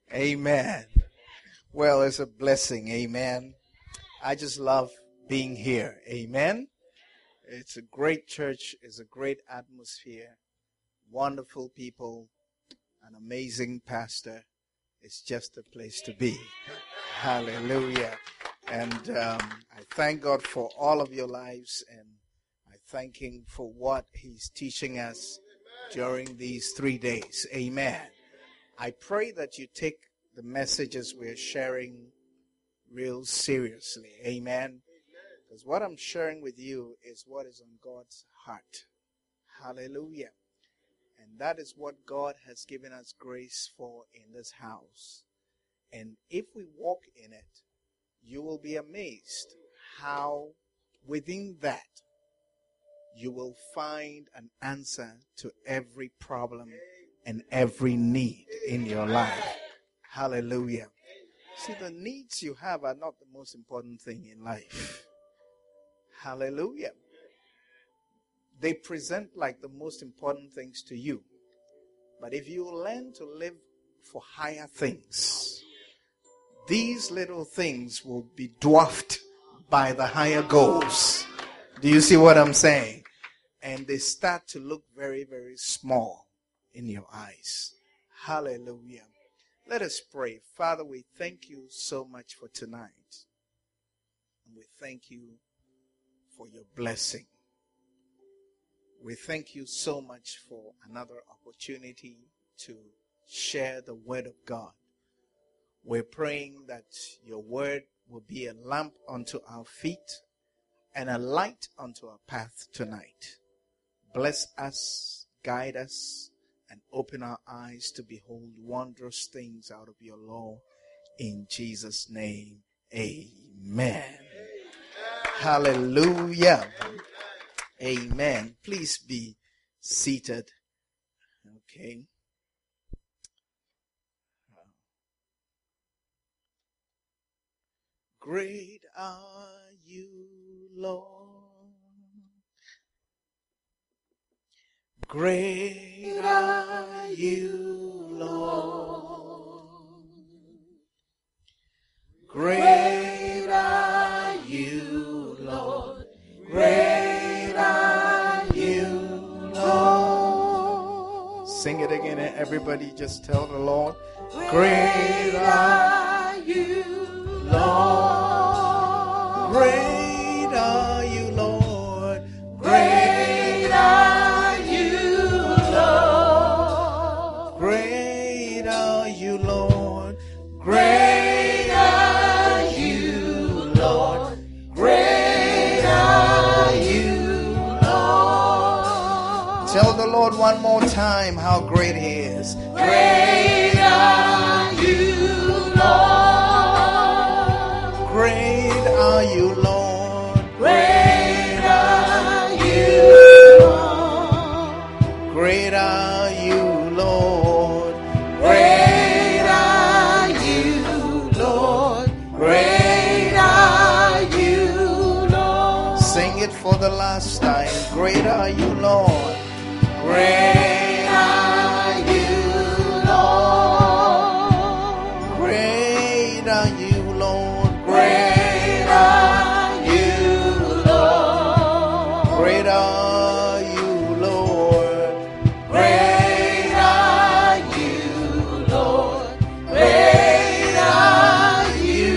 Amen. Well, it's a blessing. Amen. I just love being here. Amen. It's a great church. It's a great atmosphere. Wonderful people. An amazing pastor. It's just a place to be. Hallelujah. And I thank God for all of your lives, and I thank Him for what He's teaching us during these 3 days. Amen. I pray that you take the messages we're sharing real seriously. Amen. Because what I'm sharing with you is what is on God's heart. Hallelujah. And that is what God has given us grace for in this house. And if we walk in it, you will be amazed how within that you will find an answer to every problem and every need in your life. Hallelujah. See, the needs you have are not the most important thing in life. Hallelujah. They present like the most important things to you. But if you learn to live for higher things, these little things will be dwarfed by the higher goals. Do you see what I'm saying? And they start to look very, very small in your eyes. Hallelujah. Let us pray. Father, we thank you so much for tonight. And we thank you for your blessing. We thank you so much for another opportunity to share the word of God. We're praying that your word will be a lamp unto our feet and a light unto our path tonight. Bless us, guide us, and open our eyes to behold wondrous things out of your law. In Jesus' name, amen. Hallelujah. Amen. Please be seated. Okay. Great are you, Lord. Great are you, Lord. Great are you, Lord. Great are you, Lord. Sing it again, and everybody just tell the Lord. Great are you, Lord. Great are you, Lord. Great are you, Lord. Great are you, Lord. Great are you, Lord. Great are you, Lord. Tell the Lord one more time how great He is. Great are you, Lord. Great are you, Lord. Great are you, Lord. Great are you, Lord. Great are you, Lord. Great are you, Lord. Sing it for the last time. Great are you, Lord. Great are you, Lord. Great are you, Lord. Great are you, Lord. Great are you, Lord. Great are you, Lord. Great are you,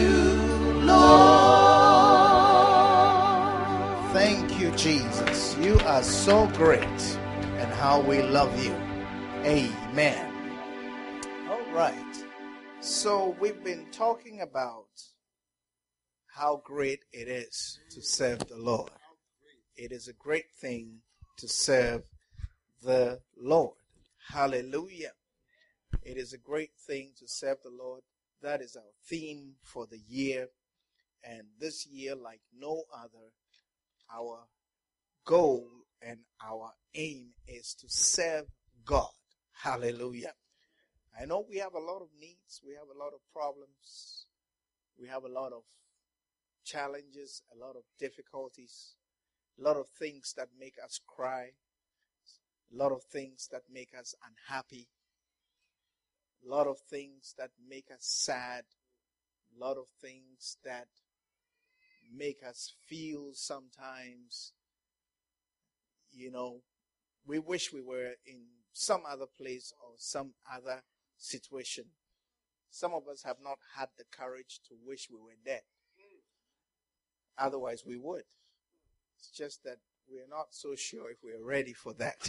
Lord. Thank you, Jesus. You are so great, and how we love you. Amen. All right. So we've been talking about how great it is to serve the Lord. It is a great thing to serve the Lord. Hallelujah. It is a great thing to serve the Lord. That is our theme for the year. And this year, like no other, our goal and our aim is to serve God. Hallelujah. I know we have a lot of needs. We have a lot of problems. We have a lot of challenges, a lot of difficulties, a lot of things that make us cry, a lot of things that make us unhappy. A lot of things that make us sad. A lot of things that make us feel sometimes, we wish we were in some other place or some other situation. Some of us have not had the courage to wish we were dead. Otherwise we would. It's just that we're not so sure if we're ready for that.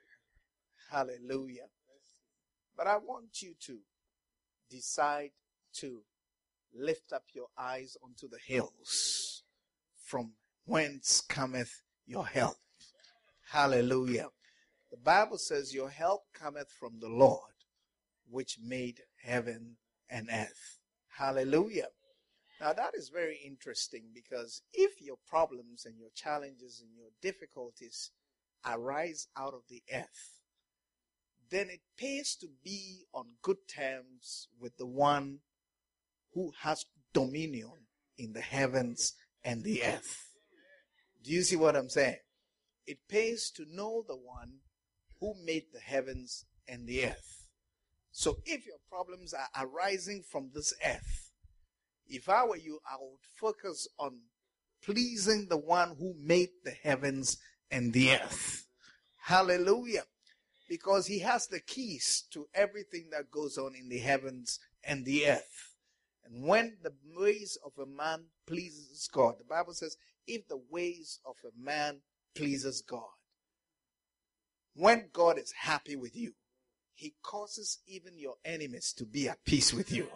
Hallelujah. But I want you to decide to lift up your eyes unto the hills, from whence cometh your help. Hallelujah. The Bible says your help cometh from the Lord, which made heaven and earth. Hallelujah. Now that is very interesting, because if your problems and your challenges and your difficulties arise out of the earth, then it pays to be on good terms with the one who has dominion in the heavens and the earth. Do you see what I'm saying? It pays to know the one who made the heavens and the earth. So if your problems are arising from this earth, if I were you, I would focus on pleasing the one who made the heavens and the earth. Hallelujah. Because he has the keys to everything that goes on in the heavens and the earth. And when the ways of a man pleases God, the Bible says, if the ways of a man pleases God, when God is happy with you, he causes even your enemies to be at peace with you.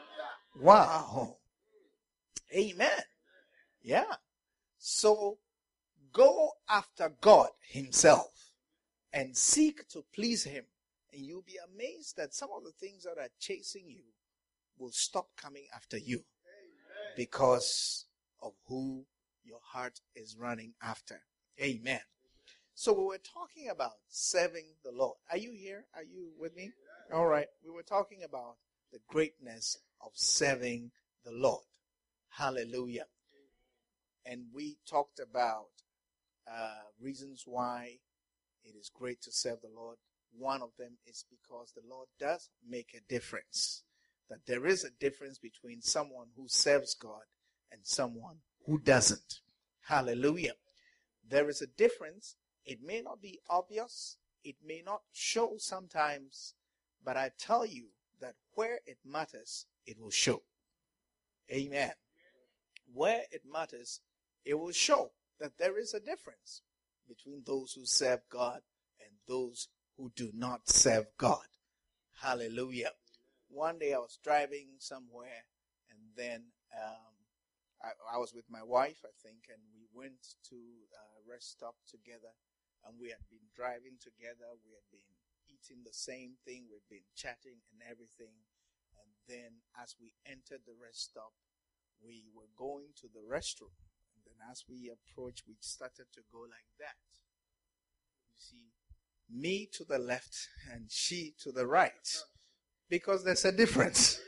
Wow. Amen. Yeah. So go after God himself and seek to please him. And you'll be amazed that some of the things that are chasing you will stop coming after you because of who your heart is running after. Amen. So we were talking about serving the Lord. Are you here? Are you with me? All right. We were talking about the greatness of serving the Lord. Hallelujah. And we talked about reasons why it is great to serve the Lord. One of them is because the Lord does make a difference. That there is a difference between someone who serves God and someone who doesn't. Hallelujah. There is a difference. It may not be obvious. It may not show sometimes. But I tell you that where it matters, it will show. Amen. Where it matters, it will show that there is a difference between those who serve God and those who do not serve God. Hallelujah. One day I was driving somewhere, and then I was with my wife, I think, and we went to a rest stop together, and we had been driving together. We had been eating the same thing. We'd been chatting and everything. And then as we entered the rest stop, we were going to the restroom. And then as we approached, we started to go like that. You see, me to the left and she to the right. Because there's a difference.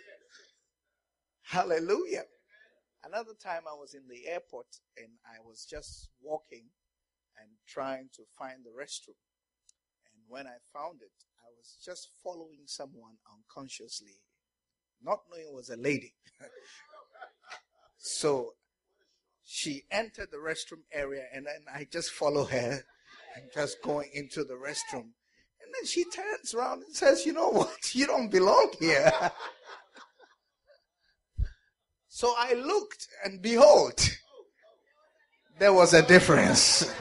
Hallelujah. Another time I was in the airport and I was just walking and trying to find the restroom. And when I found it, I was just following someone unconsciously, not knowing it was a lady. So she entered the restroom area, and then I just follow her and just going into the restroom. And then she turns around and says, you know what? You don't belong here. So I looked, and behold, there was a difference.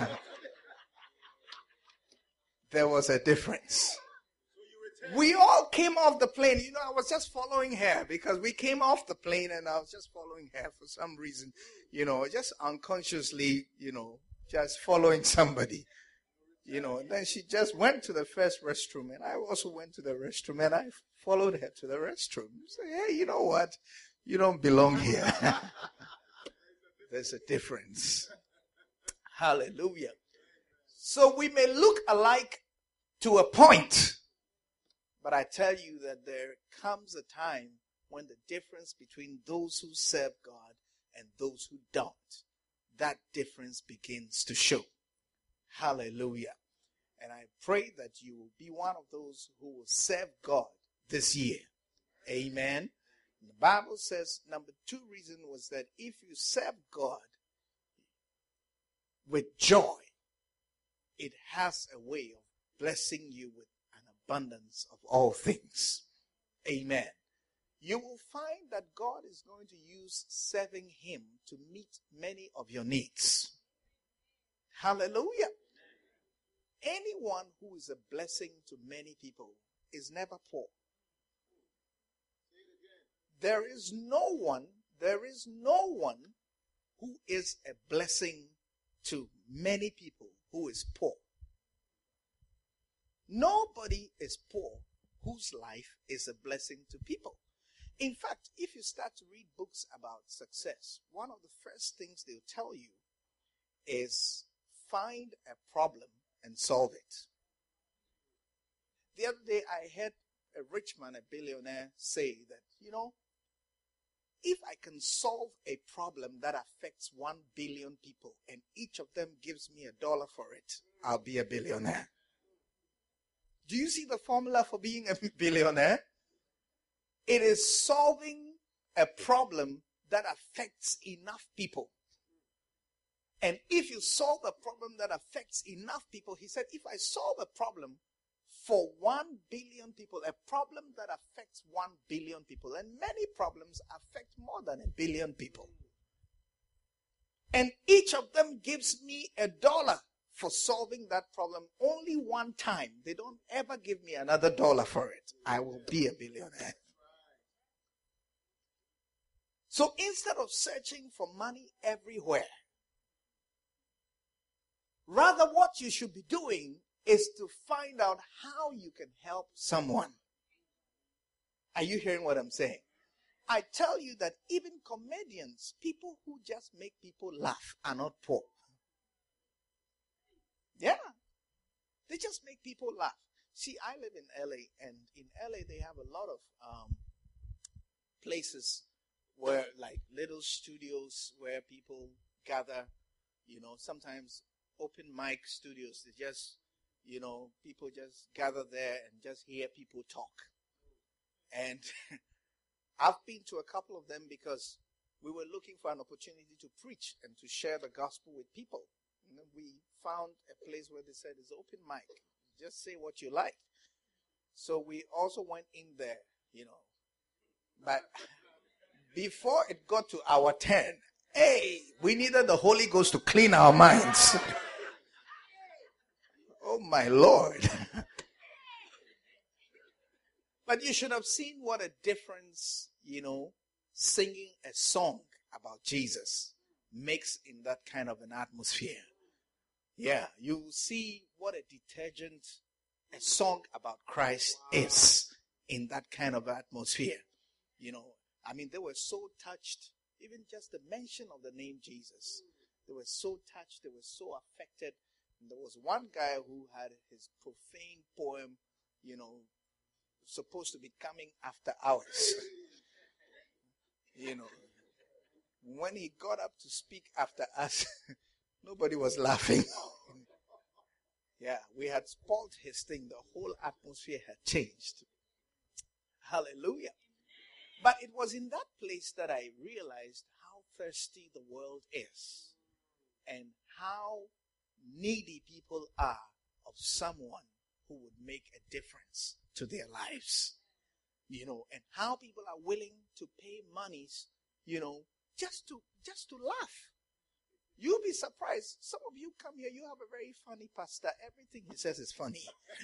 There was a difference. We all came off the plane. You know, I was just following her because we came off the plane and I was just following her for some reason. You know, just unconsciously, just following somebody. And then she just went to the first restroom and I also went to the restroom and I followed her to the restroom. So, hey, you know what? You don't belong here. There's a difference. Hallelujah. So we may look alike to a point, but I tell you that there comes a time when the difference between those who serve God and those who don't, that difference begins to show. Hallelujah. And I pray that you will be one of those who will serve God this year. Amen. The Bible says number 2 reason was that if you serve God with joy, it has a way of blessing you with an abundance of all things. Amen. You will find that God is going to use serving Him to meet many of your needs. Hallelujah. Anyone who is a blessing to many people is never poor. There is no one who is a blessing to many people who is poor. Nobody is poor whose life is a blessing to people. In fact, if you start to read books about success, one of the first things they'll tell you is find a problem and solve it. The other day I heard a rich man, a billionaire, say that, if I can solve a problem that affects 1 billion people and each of them gives me $1 for it, I'll be a billionaire. Do you see the formula for being a billionaire? It is solving a problem that affects enough people. And if you solve a problem that affects enough people, he said, if I solve a problem for 1 billion people, a problem that affects 1 billion people, and many problems affect more than 1 billion people, and each of them gives me $1 for solving that problem only one time, they don't ever give me another $1 for it, I will be a billionaire. So instead of searching for money everywhere, rather what you should be doing is to find out how you can help someone. Are you hearing what I'm saying? I tell you that even comedians, people who just make people laugh, are not poor. Yeah. They just make people laugh. See, I live in LA, and in LA they have a lot of places where, like, little studios where people gather, sometimes open mic studios. They just, people just gather there and just hear people talk. And I've been to a couple of them because we were looking for an opportunity to preach and to share the gospel with people. And then we found a place where they said it's open mic. Just say what you like. So we also went in there, But before it got to our turn, we needed the Holy Ghost to clean our minds. Oh my Lord. But you should have seen what a difference, singing a song about Jesus makes in that kind of an atmosphere. Yeah, you see what a detergent a song about Christ is in that kind of atmosphere. They were so touched, even just the mention of the name Jesus. They were so touched, they were so affected. And there was one guy who had his profane poem, supposed to be coming after ours. When he got up to speak after us, nobody was laughing. Yeah, we had spoiled his thing. The whole atmosphere had changed. Hallelujah. But it was in that place that I realized how thirsty the world is and how needy people are of someone who would make a difference to their lives. And how people are willing to pay monies, just to laugh. You'll be surprised. Some of you come here, you have a very funny pastor. Everything he says is funny.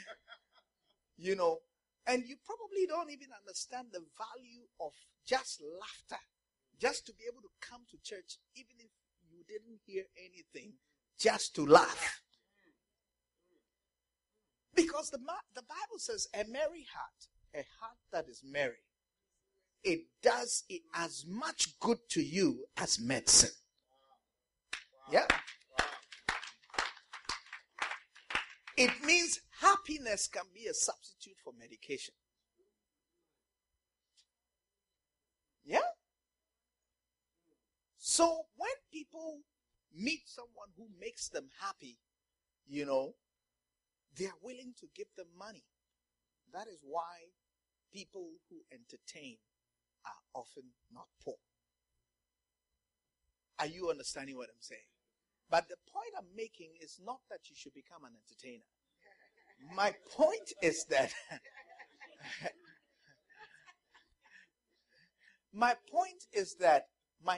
And you probably don't even understand the value of just laughter. Just to be able to come to church, even if you didn't hear anything, just to laugh. Because the Bible says a merry heart, a heart that is merry, it does it as much good to you as medicine. Yeah. It means happiness can be a substitute for medication. Yeah. So when people meet someone who makes them happy, they are willing to give them money. That is why people who entertain are often not poor. Are you understanding what I'm saying? But the point I'm making is not that you should become an entertainer. My point is that my point is that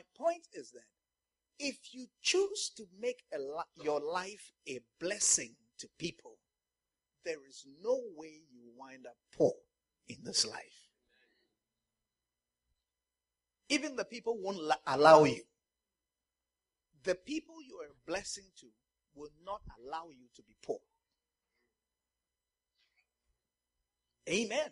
if you choose to make your life a blessing to people, there is no way you wind up poor in this life. Even the people won't allow you. The people you are a blessing to will not allow you to be poor. Amen.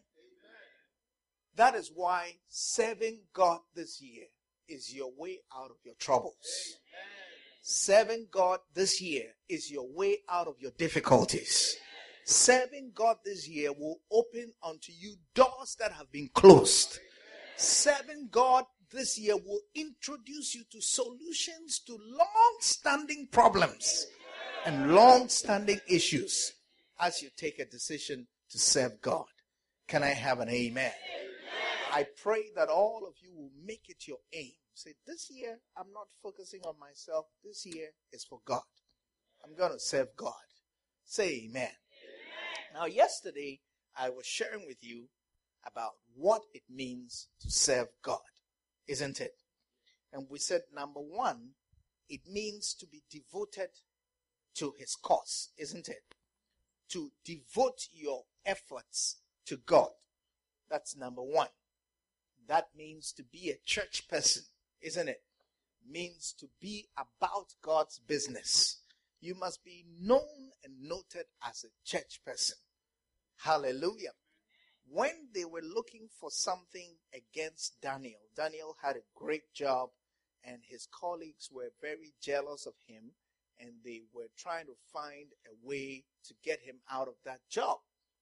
That is why serving God this year is your way out of your troubles. Serving God this year is your way out of your difficulties. Serving God this year will open unto you doors that have been closed. Serving God this year will introduce you to solutions to long-standing problems and long-standing issues as you take a decision to serve God. Can I have an amen? I pray that all of you will make it your aim. Say, this year, I'm not focusing on myself. This year is for God. I'm going to serve God. Say amen. Now, yesterday, I was sharing with you about what it means to serve God, isn't it? And we said, number one, it means to be devoted to his cause, isn't it? To devote your efforts to God. That's number one. That means to be a church person, isn't it? Means to be about God's business. You must be known and noted as a church person. Hallelujah. When they were looking for something against Daniel, Daniel had a great job and his colleagues were very jealous of him and they were trying to find a way to get him out of that job.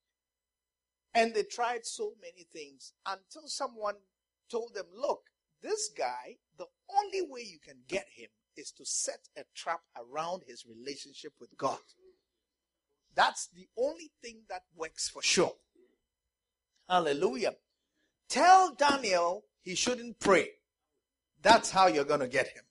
And they tried so many things until someone told them, look, this guy, the only way you can get him is to set a trap around his relationship with God. That's the only thing that works for sure. Hallelujah. Tell Daniel he shouldn't pray. That's how you're going to get him.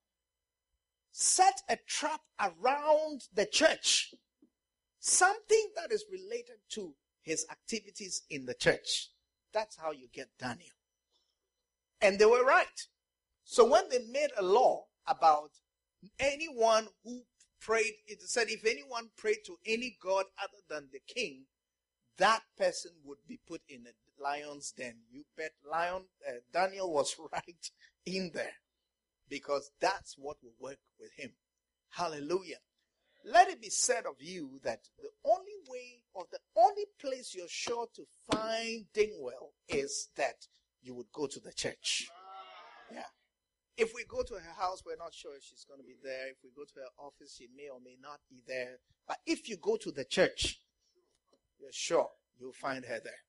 Set a trap around the church. Something that is related to his activities in the church. That's how you get Daniel. And they were right. So when they made a law about anyone who prayed, it said if anyone prayed to any god other than the king, that person would be put in a lion's den. You bet Daniel was right in there because that's what will work with him. Hallelujah. Let it be said of you that the only way or the only place you're sure to find Dingwell is that you would go to the church. Yeah. If we go to her house, we're not sure if she's going to be there. If we go to her office, she may or may not be there. But if you go to the church, you're sure you'll find her there.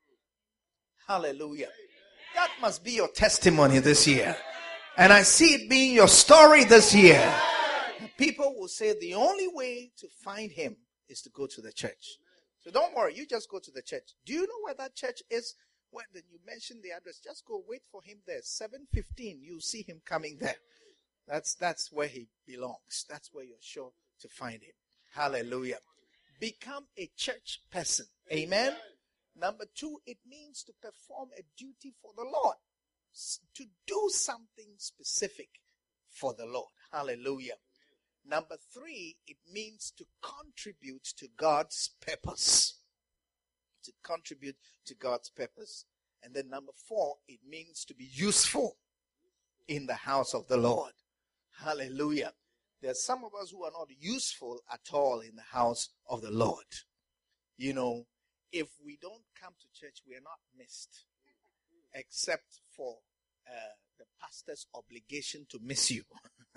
Hallelujah. That must be your testimony this year. And I see it being your story this year. People will say the only way to find him is to go to the church. So don't worry, you just go to the church. Do you know where that church is? When you mention the address, just go wait for him there. 7:15, you'll see him coming there. That's where he belongs. That's where you're sure to find him. Hallelujah. Become a church person. Amen. Number two, it means to perform a duty for the Lord. To do something specific for the Lord. Hallelujah. Number three, it means to contribute to God's purpose. To contribute to God's purpose. And then number four, it means to be useful in the house of the Lord. Hallelujah. There are some of us who are not useful at all in the house of the Lord. You know, if we don't come to church, we are not missed. Except for the pastor's obligation to miss you.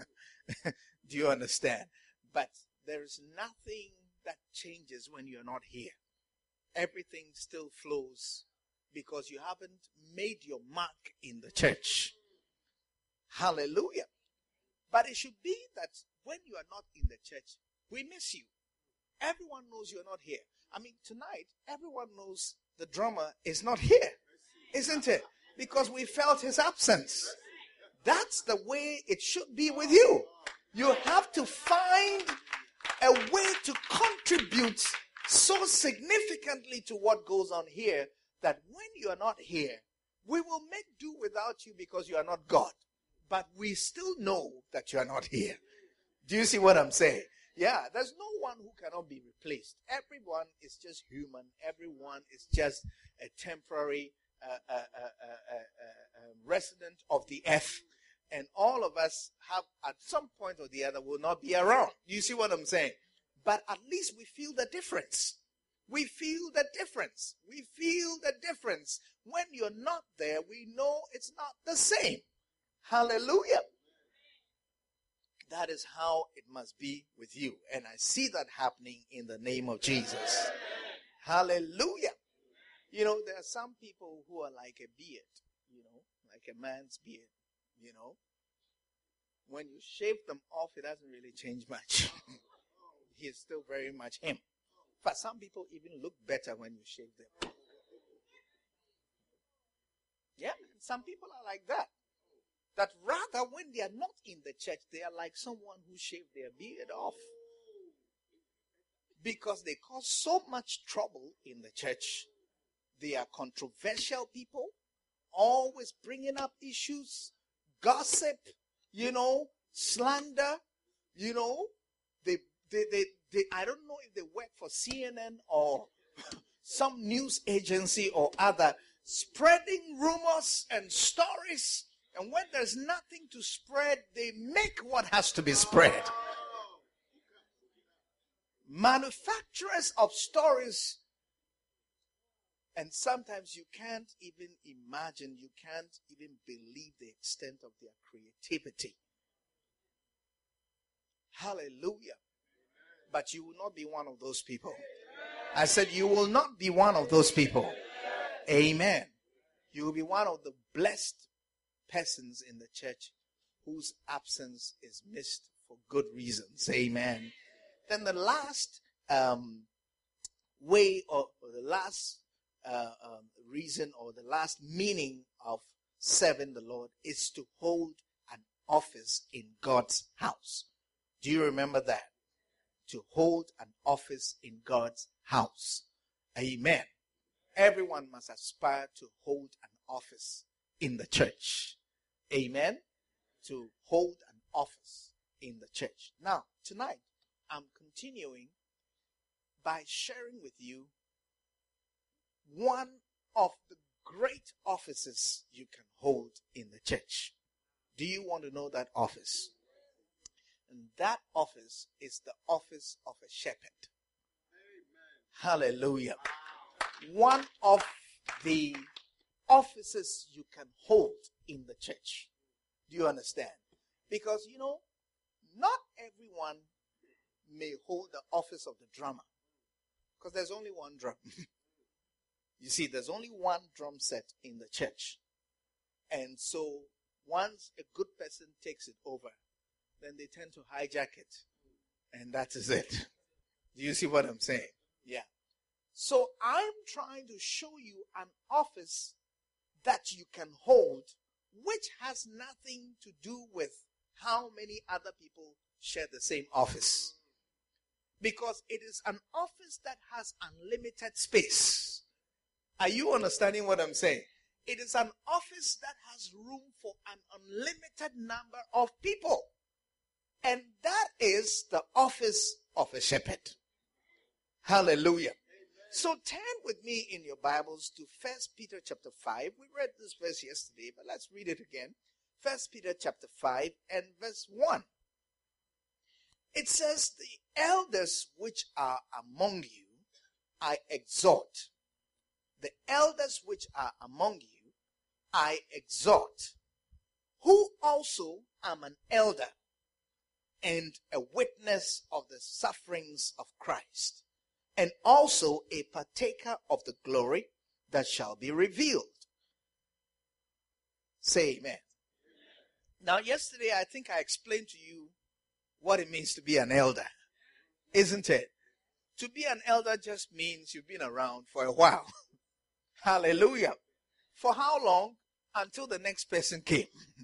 Do you understand? But there is nothing that changes when you're not here. Everything still flows because you haven't made your mark in the church. Hallelujah. But it should be that when you are not in the church, we miss you. Everyone knows you're not here. I mean, tonight, everyone knows the drummer is not here, isn't it? Because we felt his absence. That's the way it should be with you. You have to find a way to contribute so significantly to what goes on here that when you are not here, we will make do without you because you are not God. But we still know that you are not here. Do you see what I'm saying? Yeah, there's no one who cannot be replaced. Everyone is just human. Everyone is just a temporary resident of the earth. And all of us have, at some point or the other, will not be around. Do you see what I'm saying? But at least we feel the difference. We feel the difference. We feel the difference. When you're not there, we know it's not the same. Hallelujah. That is how it must be with you. And I see that happening in the name of Jesus. Hallelujah. You know, there are some people who are like a beard, you know, like a man's beard, you know. When you shave them off, it doesn't really change much. He is still very much him. But some people even look better when you shave them. Yeah, some people are like that. That rather when they are not in the church, they are like someone who shaved their beard off. Because they cause so much trouble in the church. They are controversial people, always bringing up issues, gossip, you know, slander, you know. They I don't know if they work for CNN or some news agency or other, spreading rumors and stories. And when there's nothing to spread, they make what has to be spread. Manufacturers of stories. And sometimes you can't even imagine, you can't even believe the extent of their creativity. Hallelujah. But you will not be one of those people. I said you will not be one of those people. Amen. You will be one of the blessed persons in the church whose absence is missed for good reasons. Amen. Then the last way or the last reason or the last meaning of serving the Lord is to hold an office in God's house. Do you remember that? To hold an office in God's house. Amen. Everyone must aspire to hold an office in the church. Amen. To hold an office in the church. Now, tonight, I'm continuing by sharing with you one of the great offices you can hold in the church. Do you want to know that office? And that office is the office of a shepherd. Amen. Hallelujah. One of the offices you can hold in the church. Do you understand? Because, you know, not everyone may hold the office of the drummer. Because there's only one drum. You see, there's only one drum set in the church. And so once a good person takes it over, then they tend to hijack it. And that is it. Do you see what I'm saying? Yeah. So I'm trying to show you an office that you can hold, which has nothing to do with how many other people share the same office. Because it is an office that has unlimited space. Are you understanding what I'm saying? It is an office that has room for an unlimited number of people. And that is the office of a shepherd. Hallelujah. So turn with me in your Bibles to 1 Peter chapter 5. We read this verse yesterday, but let's read it again. 1 Peter chapter 5 and verse 1. It says, the elders which are among you, I exhort. The elders which are among you, I exhort, who also am an elder and a witness of the sufferings of Christ, and also a partaker of the glory that shall be revealed. Say amen. Now, yesterday I think I explained to you what it means to be an elder, isn't it? To be an elder just means you've been around for a while. Hallelujah. For how long? Until the next person came.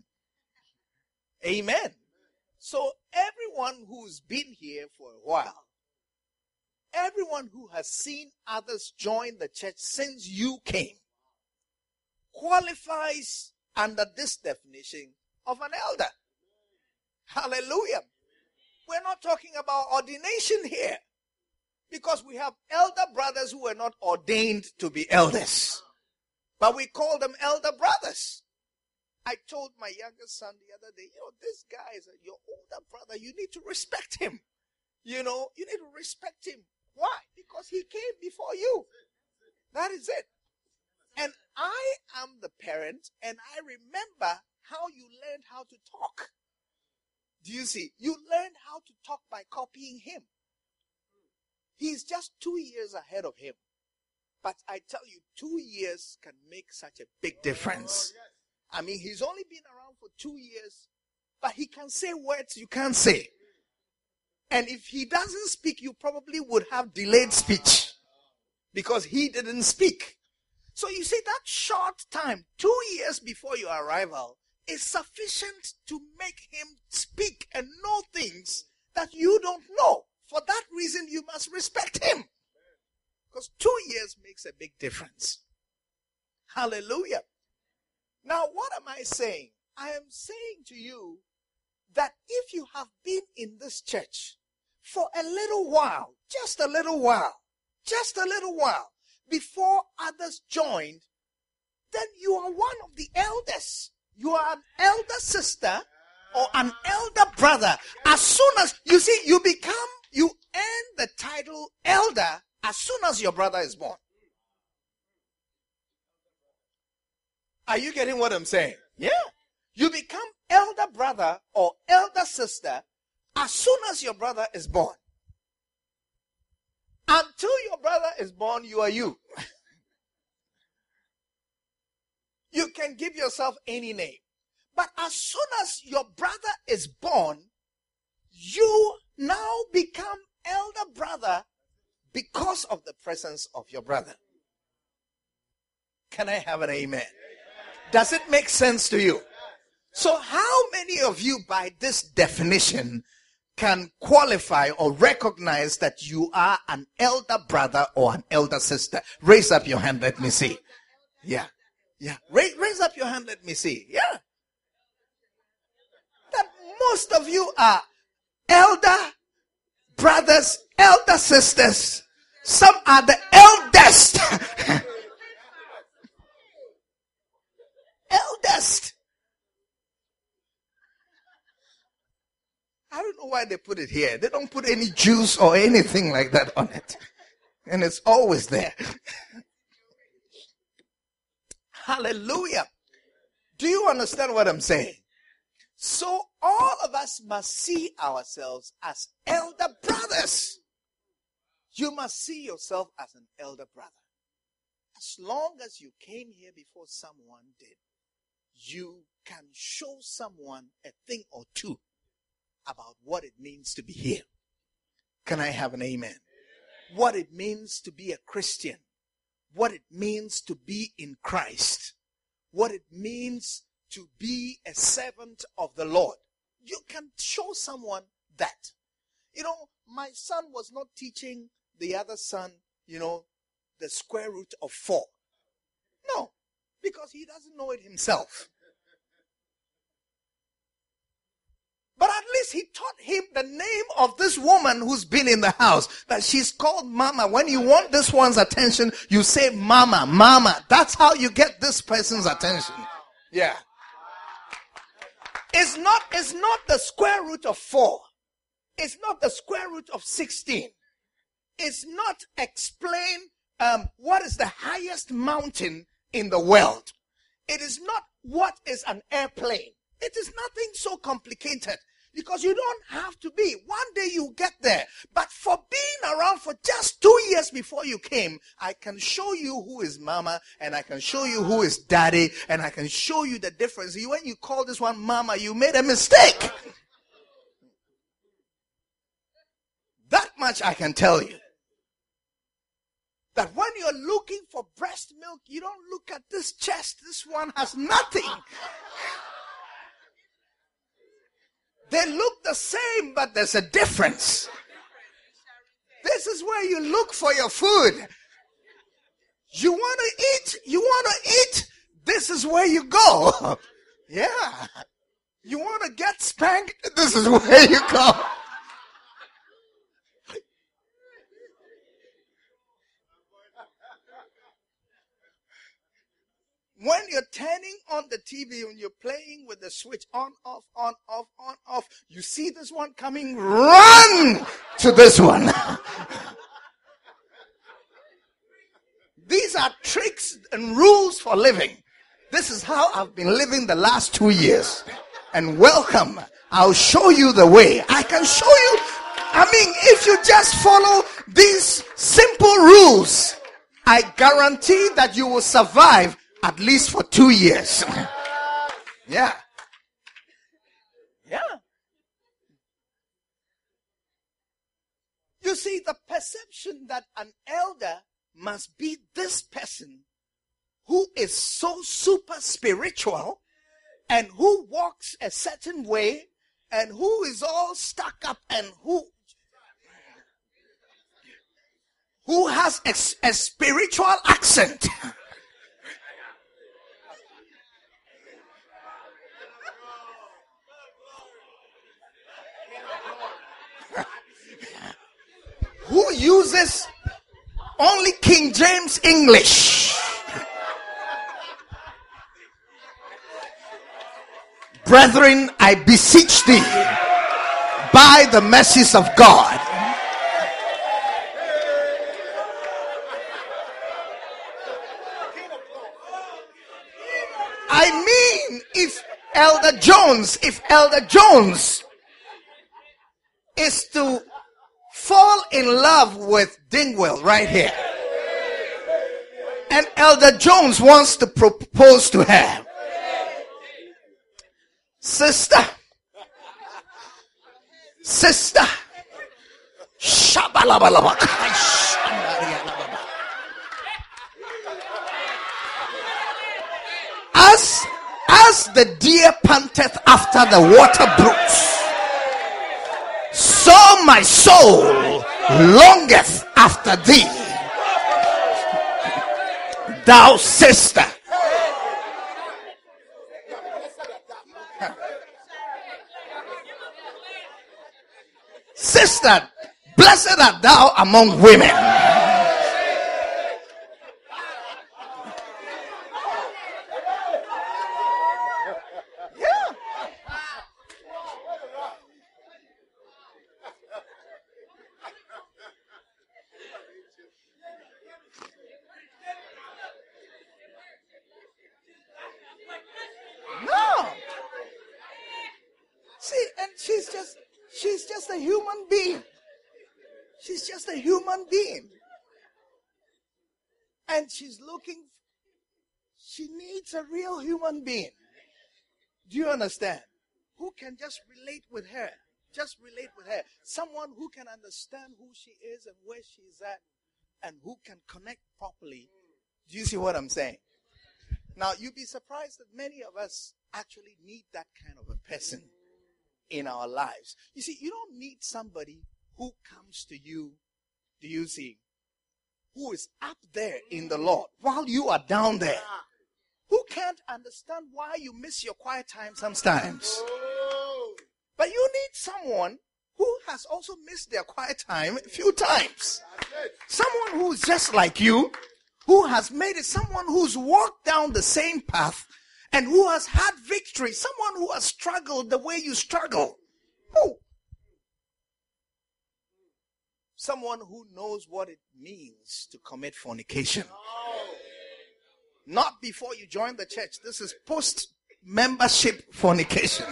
Amen. So everyone who's been here for a while, everyone who has seen others join the church since you came, qualifies under this definition of an elder. Hallelujah. We're not talking about ordination here, because we have elder brothers who were not ordained to be elders, but we call them elder brothers. I told my youngest son the other day, this guy is your older brother. You need to respect him. You need to respect him. Why? Because he came before you. That is it. And I am the parent, and I remember how you learned how to talk. Do you see? You learned how to talk by copying him. He's just 2 years ahead of him. But I tell you, 2 years can make such a big difference. I mean, he's only been around for 2 years, but he can say words you can't say. And if he doesn't speak, you probably would have delayed speech because he didn't speak. So you see, that short time, 2 years before your arrival, is sufficient to make him speak and know things that you don't know. For that reason, you must respect him. Because 2 years makes a big difference. Hallelujah. Now, what am I saying? I am saying to you that if you have been in this church for a little while, just a little while, before others joined, then you are one of the elders. You are an elder sister or an elder brother. As soon as, you see, you earn the title elder as soon as your brother is born. Are you getting what I'm saying? Yeah. You become elder brother or elder sister as soon as your brother is born. Until your brother is born, you are you. You can give yourself any name. But as soon as your brother is born, you now become elder brother because of the presence of your brother. Can I have an amen? Does it make sense to you? So how many of you by this definition can qualify or recognize that you are an elder brother or an elder sister? Raise up your hand, let me see. Yeah. Raise up your hand, let me see. Yeah. That most of you are elder brothers, elder sisters. Some are the eldest. Eldest. I don't know why they put it here. They don't put any juice or anything like that on it. And it's always there. Hallelujah. Do you understand what I'm saying? So all of us must see ourselves as elder brothers. You must see yourself as an elder brother. As long as you came here before someone did, you can show someone a thing or two about what it means to be here. Can I have an amen? What it means to be a Christian. What it means to be in Christ. What it means to be a servant of the Lord. You can show someone that. My son was not teaching the other son, the square root of 4. No, because he doesn't know it himself. But at least he taught him the name of this woman who's been in the house. That she's called Mama. When you want this one's attention, you say Mama, Mama. That's how you get this person's attention. Yeah. It's not the square root of 4. It's not the square root of 16. It's not explain what is the highest mountain in the world. It is not what is an airplane. It is nothing so complicated because you don't have to be. One day you get there. But for being around for just 2 years before you came, I can show you who is Mama and I can show you who is Daddy and I can show you the difference. When you call this one Mama, you made a mistake. That much I can tell you. That when you're looking for breast milk, you don't look at this chest. This one has nothing. They look the same, but there's a difference. This is where you look for your food. You want to eat? You want to eat? This is where you go. Yeah. You want to get spanked? This is where you go. When you're turning on the TV and you're playing with the switch on, off, you see this one coming, run to this one. These are tricks and rules for living. This is how I've been living the last 2 years. And welcome. I'll show you the way. I can show you. I mean, if you just follow these simple rules, I guarantee that you will survive at least for 2 years. Yeah. Yeah. You see, the perception that an elder must be this person who is so super spiritual and who walks a certain way and who is all stuck up and who has a spiritual accent. Who uses only King James English. Brethren, I beseech thee, by the mercies of God, I mean, if Elder Jones is to fall in love with Dingwell right here, and Elder Jones wants to propose to her, sister, shabalabalaba, as the deer panteth after the water brooks, so my soul longeth after thee, thou sister. Sister, blessed art thou among women. No. See, and she's just a human being. She's just a human being. And she needs a real human being. Do you understand? Who can just relate with her. Just relate with her. Someone who can understand who she is and where she's at and who can connect properly. Do you see what I'm saying? Now, you'd be surprised that many of us actually need that kind of a person in our lives. You see, you don't need somebody who comes to you, do you see, who is up there in the Lord while you are down there, who can't understand why you miss your quiet time sometimes. But you need someone who has also missed their quiet time a few times. Someone who's just like you, who has made it, someone who's walked down the same path and who has had victory, someone who has struggled the way you struggle. Who? Someone who knows what it means to commit fornication. Not before you join the church. This is post-membership fornication.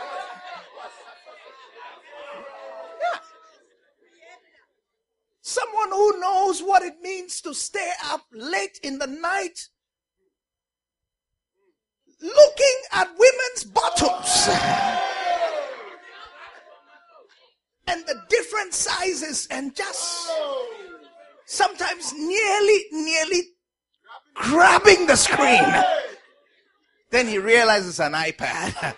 Someone who knows what it means to stay up late in the night looking at women's bottoms and the different sizes and just Sometimes nearly grabbing the screen. Then he realizes it's an iPad.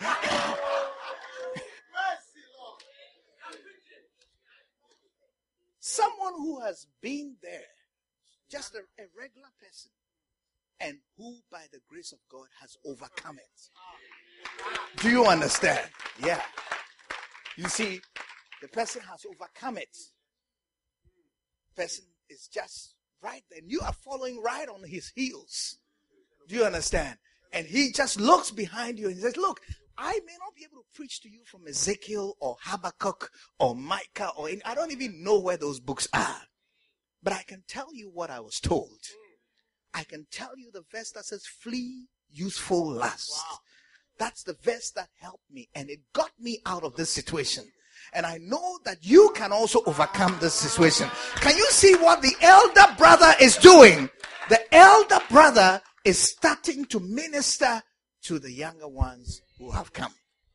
Someone who has been there, just a regular person, and who by the grace of God has overcome it. Do you understand? Yeah. You see, the person has overcome it. Person is just right there. And you are following right on his heels. Do you understand? And he just looks behind you and he says, look, I may not be able to preach to you from Ezekiel or Habakkuk or Micah or I don't even know where those books are. But I can tell you what I was told. I can tell you the verse that says, flee youthful lust. Wow. That's the verse that helped me, and it got me out of this situation. And I know that you can also overcome this situation. Can you see what the elder brother is doing? The elder brother is starting to minister to the younger ones who have come.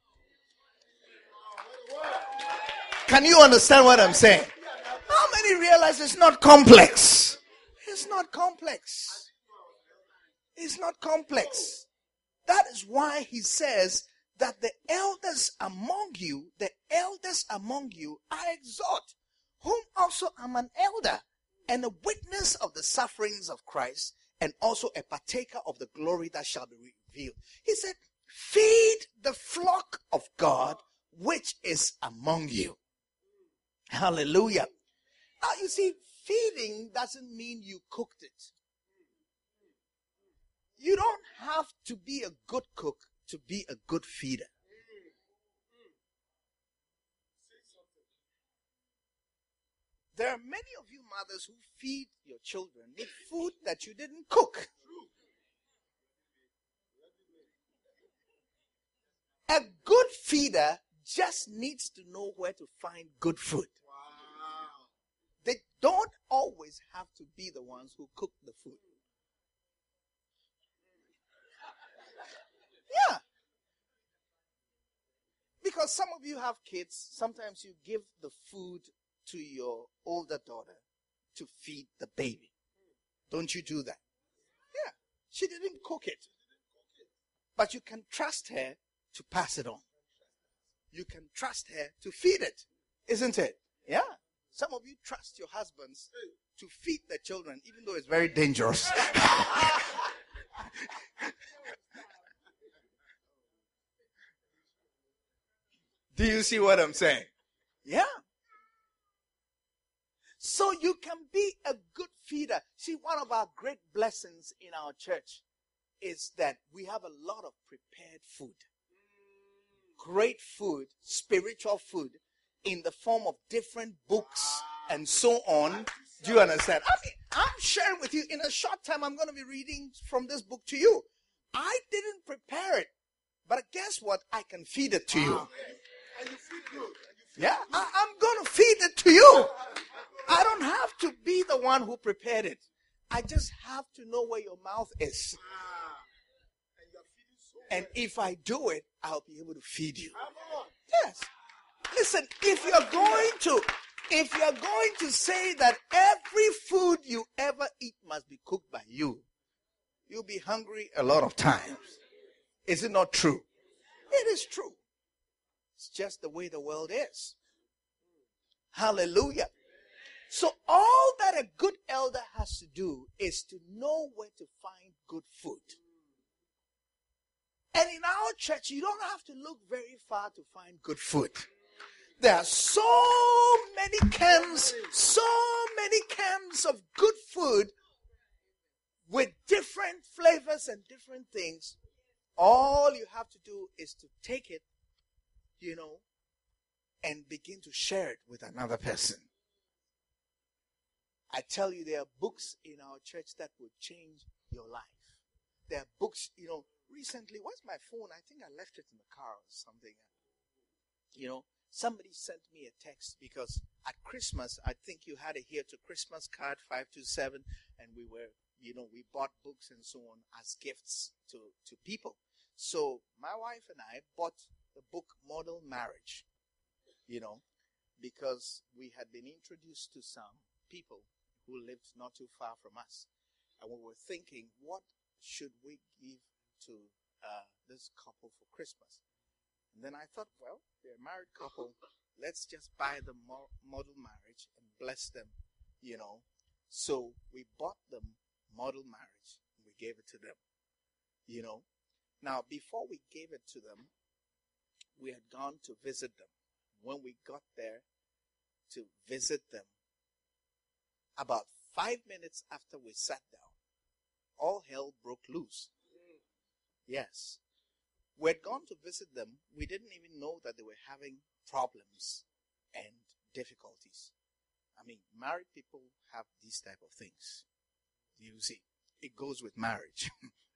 Can you understand what I'm saying? How many realize it's not complex? It's not complex. It's not complex. That is why he says that the elders among you, I exhort, whom also am an elder and a witness of the sufferings of Christ, and also a partaker of the glory that shall be revealed. He said, feed the flock of God which is among you. Hallelujah. Now you see, feeding doesn't mean you cooked it. You don't have to be a good cook to be a good feeder. There are many of you mothers who feed your children with food that you didn't cook. A good feeder just needs to know where to find good food. They don't always have to be the ones who cook the food. Yeah. Because some of you have kids, sometimes you give the food to your older daughter to feed the baby. Don't you do that? Yeah. She didn't cook it. But you can trust her to pass it on. You can trust her to feed it. Isn't it? Yeah. Some of you trust your husbands to feed the children, even though it's very dangerous. Do you see what I'm saying? Yeah. So you can be a good feeder. See, one of our great blessings in our church is that we have a lot of prepared food. Great food, spiritual food, in the form of different books and so on. Do you understand? I mean, I'm sharing with you, in a short time, I'm going to be reading from this book to you. I didn't prepare it, but guess what? I can feed it to you. And you feed good. Yeah, I'm going to feed it to you. I don't have to be the one who prepared it. I just have to know where your mouth is. And if I do it, I'll be able to feed you. Yes. Listen, if you're going to say that every food you ever eat must be cooked by you, you'll be hungry a lot of times. Is it not true? It is true. It's just the way the world is. Hallelujah. So all that a good elder has to do is to know where to find good food. And in our church, you don't have to look very far to find good food. There are so many cans of good food with different flavors and different things. All you have to do is to take it, and begin to share it with another person. I tell you, there are books in our church that will change your life. There are books, recently, where's my phone? I think I left it in the car or something. Somebody sent me a text because at Christmas, I think you had a Here to Christmas card 527, and we bought books and so on as gifts to people. So my wife and I bought the book Model Marriage, because we had been introduced to some people who lived not too far from us. And we were thinking, what should we give to this couple for Christmas? And then I thought, well, they're a married couple. Let's just buy them model marriage and bless them, So we bought them model marriage and we gave it to them, Now, before we gave it to them, we had gone to visit them. When we got there to visit them, about 5 minutes after we sat down, all hell broke loose. Yes. We had gone to visit them. We didn't even know that they were having problems and difficulties. I mean, married people have these type of things. You see, it goes with marriage.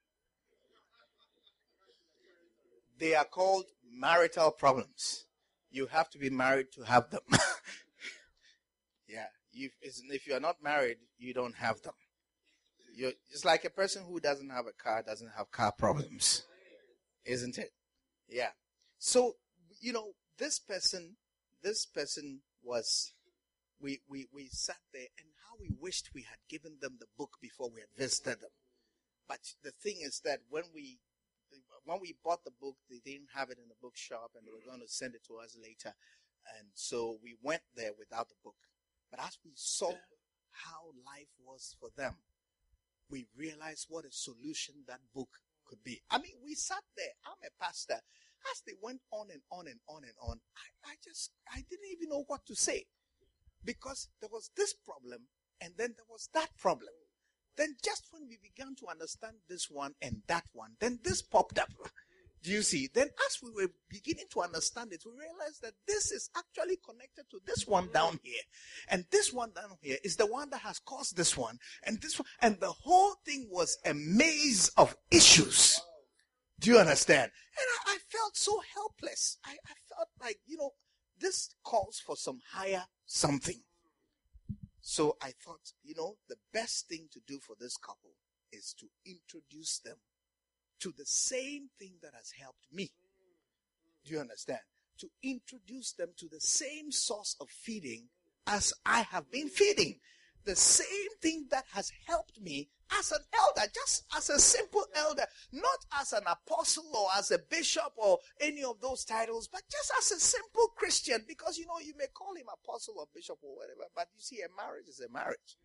They are called marital problems. You have to be married to have them. Yeah. If you are not married, you don't have them. It's like a person who doesn't have a car doesn't have car problems. Isn't it? Yeah. So, this person was, we sat there and how we wished we had given them the book before we had visited them. But the thing is that when we bought the book, they didn't have it in the bookshop and they were going to send it to us later. And so we went there without the book. But as we saw how life was for them, we realized what a solution that book could be. I mean, we sat there. I'm a pastor. As they went on and on and on and on, I didn't even know what to say. Because there was this problem and then there was that problem. Then just when we began to understand this one and that one, then this popped up. Do you see? Then as we were beginning to understand it, we realized that this is actually connected to this one down here. And this one down here is the one that has caused this one. And this one. And the whole thing was a maze of issues. Do you understand? And I felt so helpless. I felt like, this calls for some higher something. So I thought, the best thing to do for this couple is to introduce them to the same thing that has helped me. Do you understand? To introduce them to the same source of feeding as I have been feeding. The same thing that has helped me as an elder, just as a simple elder, not as an apostle or as a bishop or any of those titles, but just as a simple Christian. Because, you may call him apostle or bishop or whatever, but you see, a marriage is a marriage.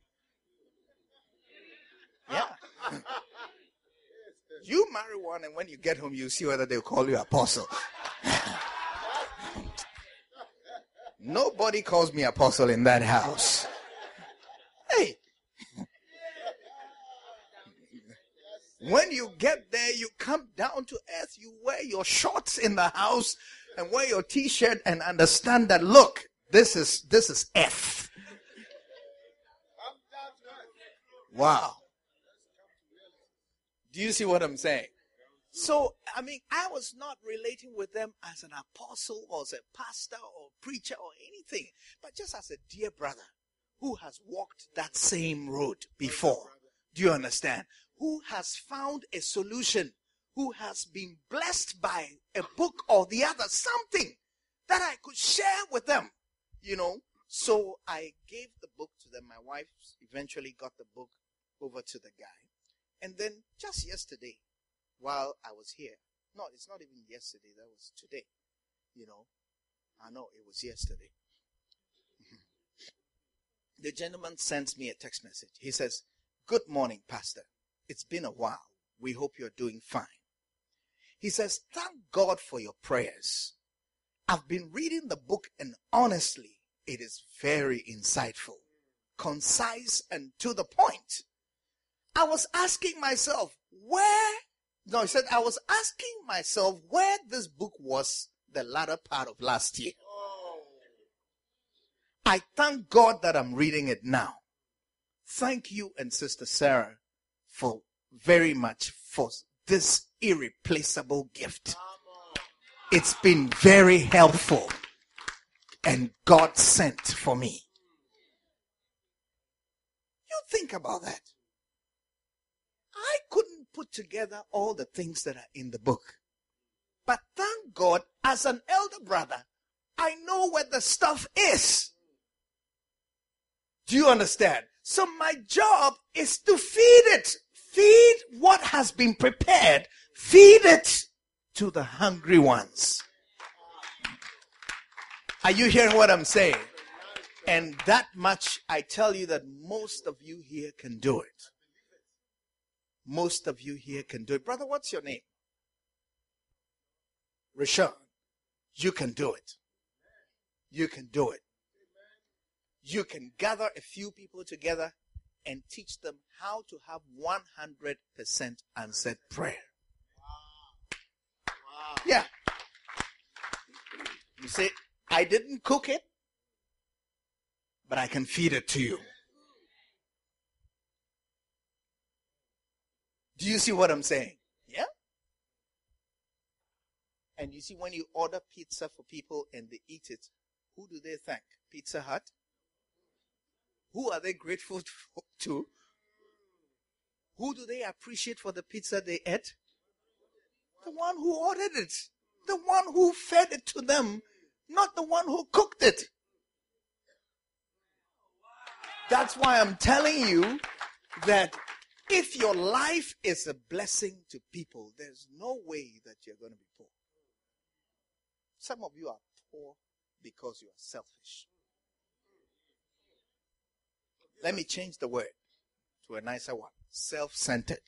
Yeah. You marry one and when you get home, you see whether they'll call you apostle. Nobody calls me apostle in that house. Hey. When you get there, you come down to earth, you wear your shorts in the house and wear your t-shirt and understand that, look, this is F. Wow. Do you see what I'm saying? So, I mean, I was not relating with them as an apostle or as a pastor or preacher or anything, but just as a dear brother who has walked that same road before. Do you understand? Who has found a solution, who has been blessed by a book or the other, something that I could share with them, So I gave the book to them. My wife eventually got the book over to the guy. And then just yesterday, while I was here, no, it's not even yesterday, that was today, I know it was yesterday. The gentleman sends me a text message. He says, "Good morning, Pastor. It's been a while. We hope you're doing fine." He says, "Thank God for your prayers. I've been reading the book and honestly, it is very insightful, concise and to the point. I was asking myself where this book was the latter part of last year. I thank God that I'm reading it now. Thank you and Sister Sarah for very much for this irreplaceable gift. It's been very helpful and God sent for me." You think about that. I couldn't put together all the things that are in the book. But thank God, as an elder brother, I know where the stuff is. Do you understand? So my job is to feed it. Feed what has been prepared. Feed it to the hungry ones. Are you hearing what I'm saying? And that much, I tell you that most of you here can do it. Most of you here can do it. Brother, what's your name? Rashawn. You can do it. You can do it. You can gather a few people together and teach them how to have 100% answered prayer. Wow. Yeah. You say, I didn't cook it, but I can feed it to you. Do you see what I'm saying? Yeah? And you see, when you order pizza for people and they eat it, who do they thank? Pizza Hut? Who are they grateful to? Who do they appreciate for the pizza they ate? The one who ordered it. The one who fed it to them, not the one who cooked it. That's why I'm telling you that if your life is a blessing to people, there's no way that you're going to be poor. Some of you are poor because you are selfish. Let me change the word to a nicer one. Self-centered.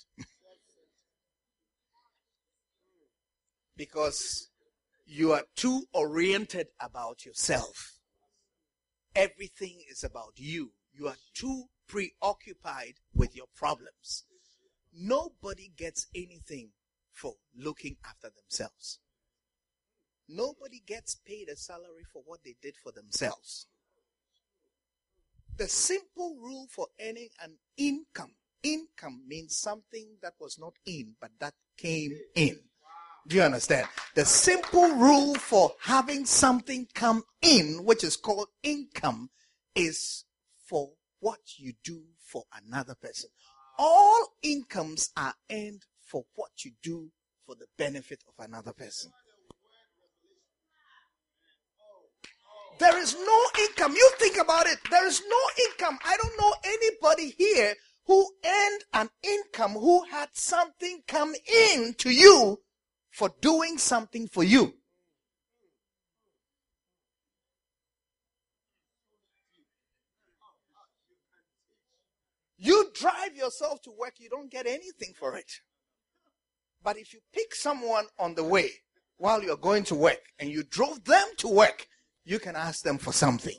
Because you are too oriented about yourself. Everything is about you. You are too preoccupied with your problems. Nobody gets anything for looking after themselves. Nobody gets paid a salary for what they did for themselves. The simple rule for earning an income means something that was not in, but that came in. Do you understand? The simple rule for having something come in, which is called income, is for what you do for another person. All incomes are earned for what you do for the benefit of another person. There is no income. You think about it. There is no income. I don't know anybody here who earned an income, who had something come in to you for doing something for you. You drive yourself to work, you don't get anything for it. But if you pick someone on the way while you're going to work and you drove them to work, you can ask them for something.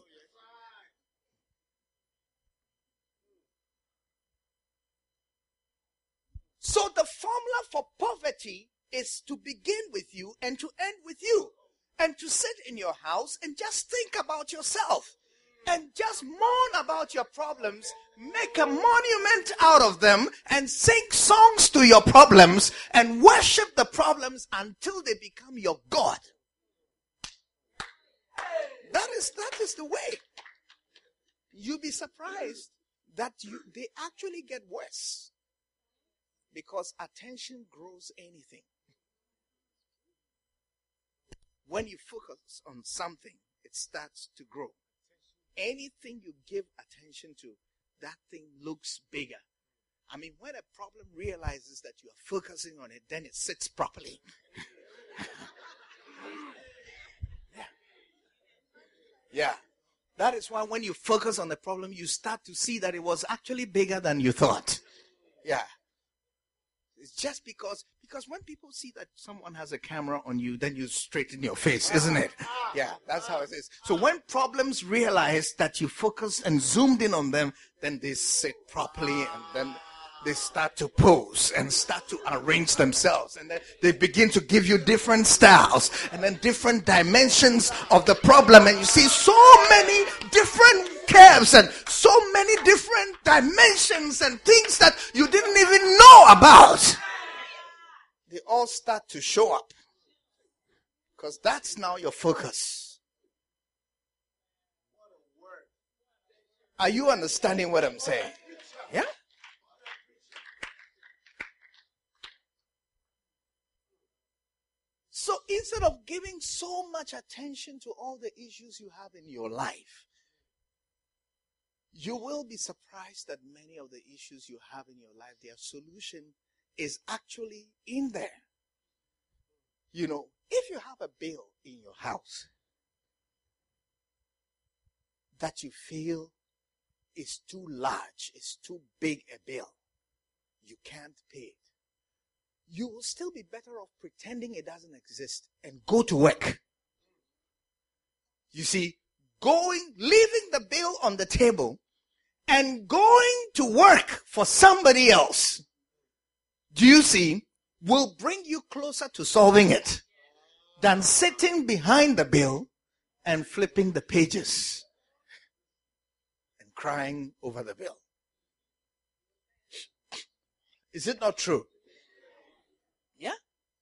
So the formula for poverty is to begin with you and to end with you. And to sit in your house and just think about yourself. And just mourn about your problems. Make a monument out of them and sing songs to your problems and worship the problems until they become your God. That is the way. You'll be surprised that they actually get worse. Because attention grows anything. When you focus on something, it starts to grow. Anything you give attention to, that thing looks bigger. I mean, when a problem realizes that you are focusing on it, then it sits properly. Yeah. That is why when you focus on the problem, you start to see that it was actually bigger than you thought. Yeah. It's just because when people see that someone has a camera on you, then you straighten your face, isn't it? Yeah, that's how it is. So when problems realize that you focus and zoomed in on them, then they sit properly and then they start to pose and start to arrange themselves. And then they begin to give you different styles and then different dimensions of the problem. And you see so many different curves and so many different dimensions and things that you didn't even know about. They all start to show up. Because that's now your focus. Are you understanding what I'm saying? Yeah? So instead of giving so much attention to all the issues you have in your life, you will be surprised that many of the issues you have in your life, their solution is actually in there. You know, if you have a bill in your house that you feel is too large, is too big a bill, you can't pay it, you will still be better off pretending it doesn't exist and go to work. You see, leaving the bill on the table and going to work for somebody else, do you see, will bring you closer to solving it than sitting behind the bill and flipping the pages and crying over the bill. Is it not true? Yeah?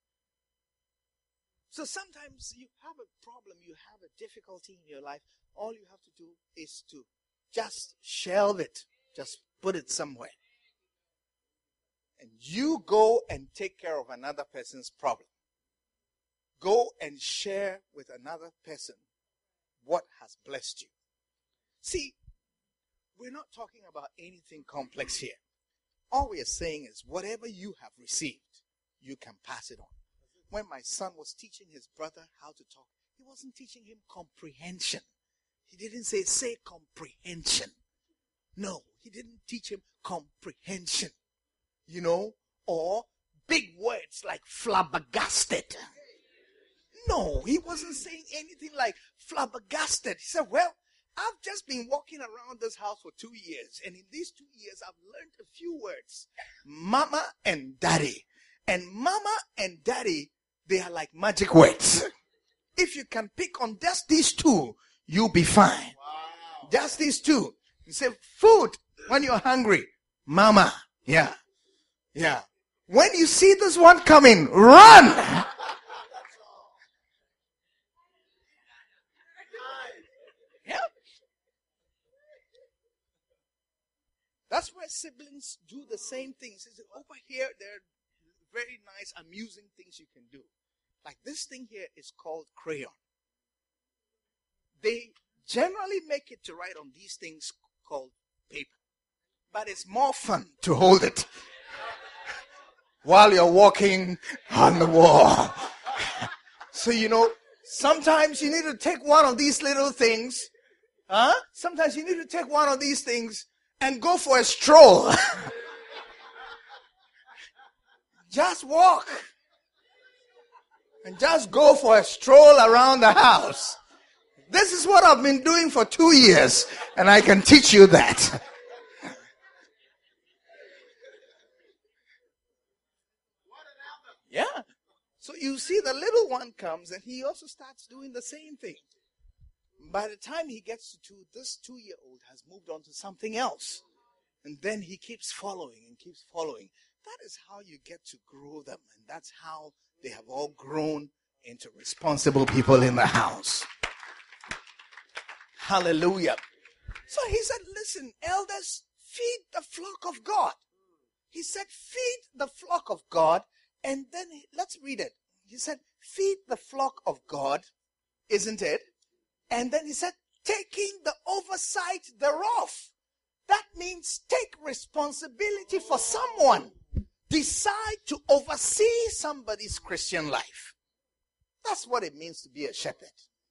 So sometimes you have a problem, you have a difficulty in your life. All you have to do is to just shelve it. Just put it somewhere. And you go and take care of another person's problem. Go and share with another person what has blessed you. See, we're not talking about anything complex here. All we are saying is whatever you have received, you can pass it on. When my son was teaching his brother how to talk, he wasn't teaching him comprehension. He didn't say comprehension. No, he didn't teach him comprehension. You know, or big words like flabbergasted. No, he wasn't saying anything like flabbergasted. He said, well, I've just been walking around this house for 2 years, and in these 2 years, I've learned a few words. Mama and daddy. And mama and daddy, they are like magic words. If you can pick on just these two, you'll be fine. Wow. Just these two. You say, food when you're hungry. Mama. Yeah. Yeah. When you see this one coming, run! Yeah. That's why siblings do the same things. Over here, there are very nice, amusing things you can do. Like this thing here is called crayon. They generally make it to write on these things called paper. But it's more fun to hold it while you're walking on the wall. So, you know, sometimes you need to take one of these little things. Sometimes you need to take one of these things and go for a stroll. Just walk. And just go for a stroll around the house. This is what I've been doing for 2 years, and I can teach you that. Yeah. So you see the little one comes and he also starts doing the same thing. By the time he gets to 2, this 2-year-old has moved on to something else. And then he keeps following and keeps following. That is how you get to grow them. And that's how they have all grown into responsible people in the house. Hallelujah. So he said, listen, elders, feed the flock of God. He said, feed the flock of God. And then, let's read it. He said, feed the flock of God, isn't it? And then he said, taking the oversight thereof. That means take responsibility for someone. Decide to oversee somebody's Christian life. That's what it means to be a shepherd.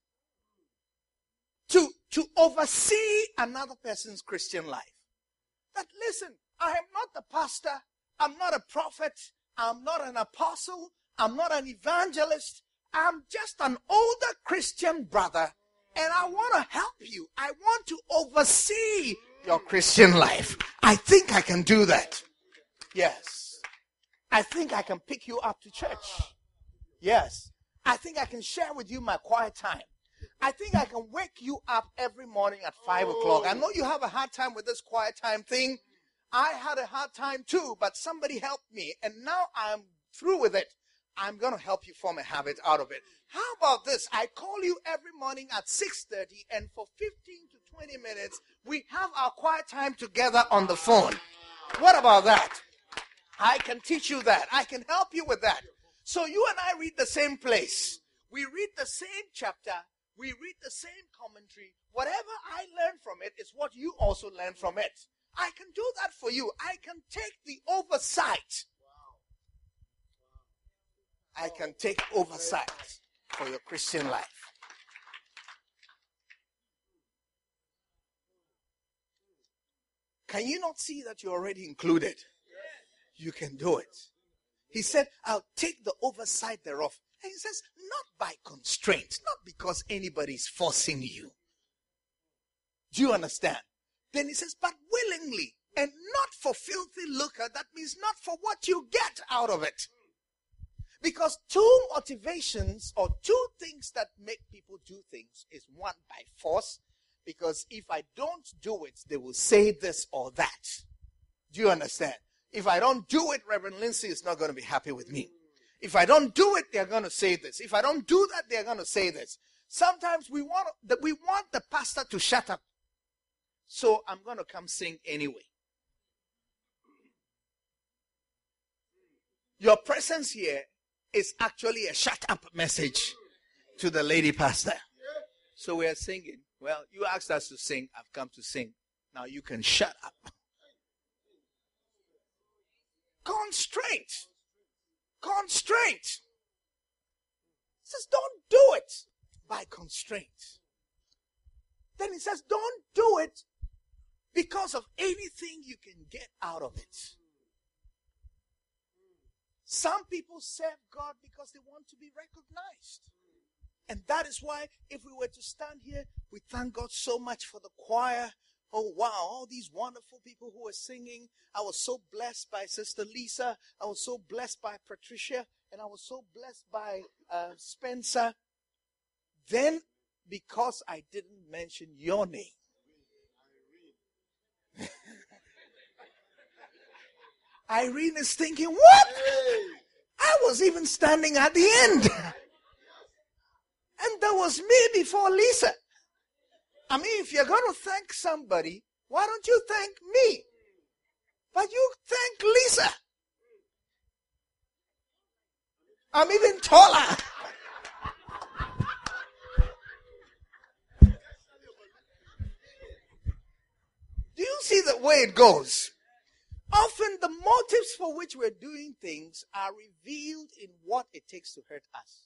To oversee another person's Christian life. That, listen, I am not the pastor. I'm not a prophet. I'm not an apostle. I'm not an evangelist. I'm just an older Christian brother. And I want to help you. I want to oversee your Christian life. I think I can do that. Yes. I think I can pick you up to church. Yes. I think I can share with you my quiet time. I think I can wake you up every morning at 5 o'clock. I know you have a hard time with this quiet time thing. I had a hard time too, but somebody helped me. And now I'm through with it. I'm going to help you form a habit out of it. How about this? I call you every morning at 6:30, and for 15 to 20 minutes, we have our quiet time together on the phone. What about that? I can teach you that. I can help you with that. So you and I read the same place. We read the same chapter. We read the same commentary. Whatever I learn from it is what you also learn from it. I can do that for you. I can take the oversight. I can take oversight for your Christian life. Can you not see that you're already included? You can do it. He said, I'll take the oversight thereof. And he says, not by constraint, not because anybody's forcing you. Do you understand? Then he says, but willingly, and not for filthy lucre. That means not for what you get out of it. Because two motivations or two things that make people do things is one, by force. Because if I don't do it, they will say this or that. Do you understand? If I don't do it, Reverend Lindsay is not going to be happy with me. If I don't do it, they're going to say this. If I don't do that, they're going to say this. Sometimes we want the pastor to shut up. So I'm going to come sing anyway. Your presence here is actually a shut up message to the lady pastor. So we are singing. Well, you asked us to sing. I've come to sing. Now you can shut up. Constraint. Constraint. He says, don't do it by constraint. Then he says, don't do it because of anything you can get out of it. Some people serve God because they want to be recognized. And that is why if we were to stand here, we thank God so much for the choir. Oh, wow, all these wonderful people who are singing. I was so blessed by Sister Lisa. I was so blessed by Patricia. And I was so blessed by Spencer. Then, because I didn't mention your name. Irene is thinking, what? I was even standing at the end. And there was me before Lisa. I mean, if you're going to thank somebody, why don't you thank me? But you thank Lisa. I'm even taller. Do you see the way it goes? Often the motives for which we're doing things are revealed in what it takes to hurt us.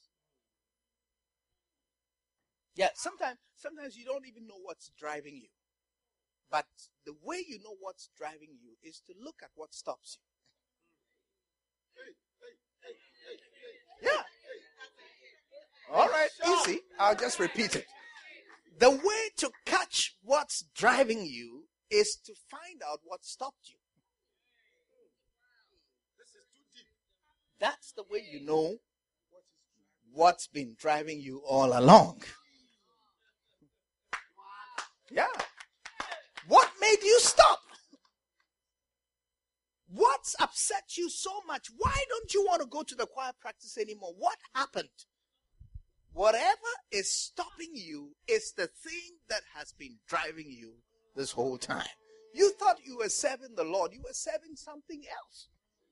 Yeah, sometimes you don't even know what's driving you. But the way you know what's driving you is to look at what stops you. Yeah. All right, easy. I'll just repeat it. The way to catch what's driving you is to find out what stopped you. That's the way you know what's been driving you all along. Yeah. What made you stop? What's upset you so much? Why don't you want to go to the choir practice anymore? What happened? Whatever is stopping you is the thing that has been driving you this whole time. You thought you were serving the Lord. You were serving something else.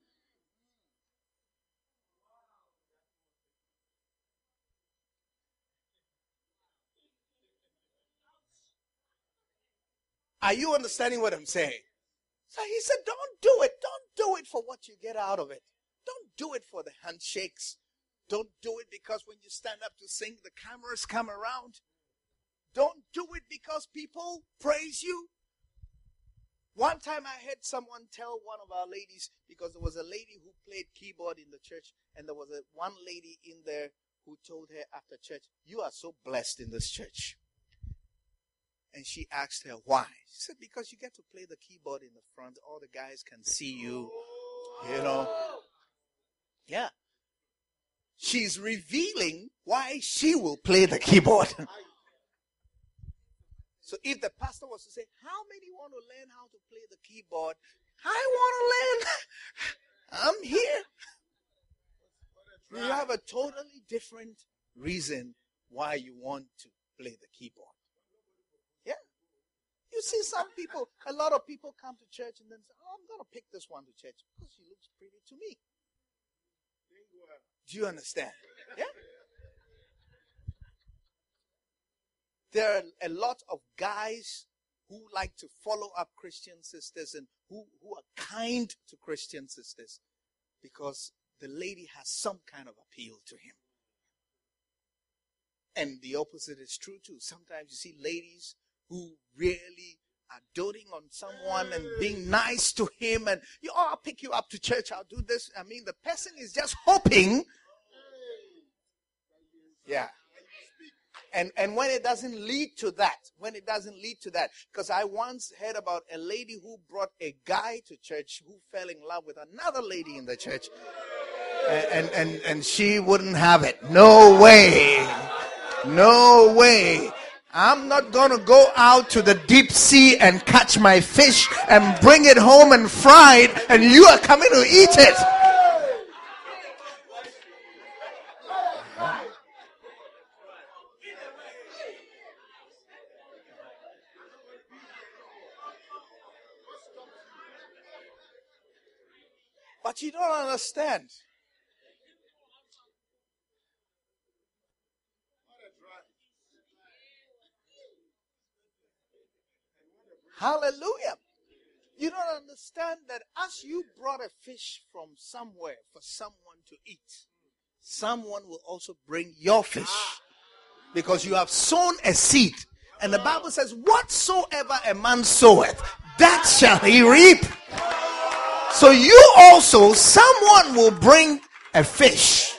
Are you understanding what I'm saying? So he said, don't do it. Don't do it for what you get out of it. Don't do it for the handshakes. Don't do it because when you stand up to sing, the cameras come around. Don't do it because people praise you. One time I heard someone tell one of our ladies, because there was a lady who played keyboard in the church, and there was one lady in there who told her after church, you are so blessed in this church. And she asked her why. She said, because you get to play the keyboard in the front. All the guys can see you, you know. Yeah. She's revealing why she will play the keyboard. So if the pastor was to say, how many want to learn how to play the keyboard? I want to learn. I'm here. You have a totally different reason why you want to play the keyboard. Yeah. You see some people, a lot of people come to church and then say, oh, I'm going to pick this one to church because she looks pretty to me. Do you understand? Yeah. There are a lot of guys who like to follow up Christian sisters and who are kind to Christian sisters because the lady has some kind of appeal to him. And the opposite is true too. Sometimes you see ladies who really are doting on someone and being nice to him and, I'll pick you up to church, I'll do this. I mean, the person is just hoping. Yeah. And when it doesn't lead to that, because I once heard about a lady who brought a guy to church who fell in love with another lady in the church. And she wouldn't have it. No way. No way. I'm not going to go out to the deep sea and catch my fish and bring it home and fry it, and you are coming to eat it. But you don't understand. Hallelujah. You don't understand that as you brought a fish from somewhere for someone to eat, someone will also bring your fish. Because you have sown a seed. And the Bible says, whatsoever a man soweth, that shall he reap. So you also, someone will bring a fish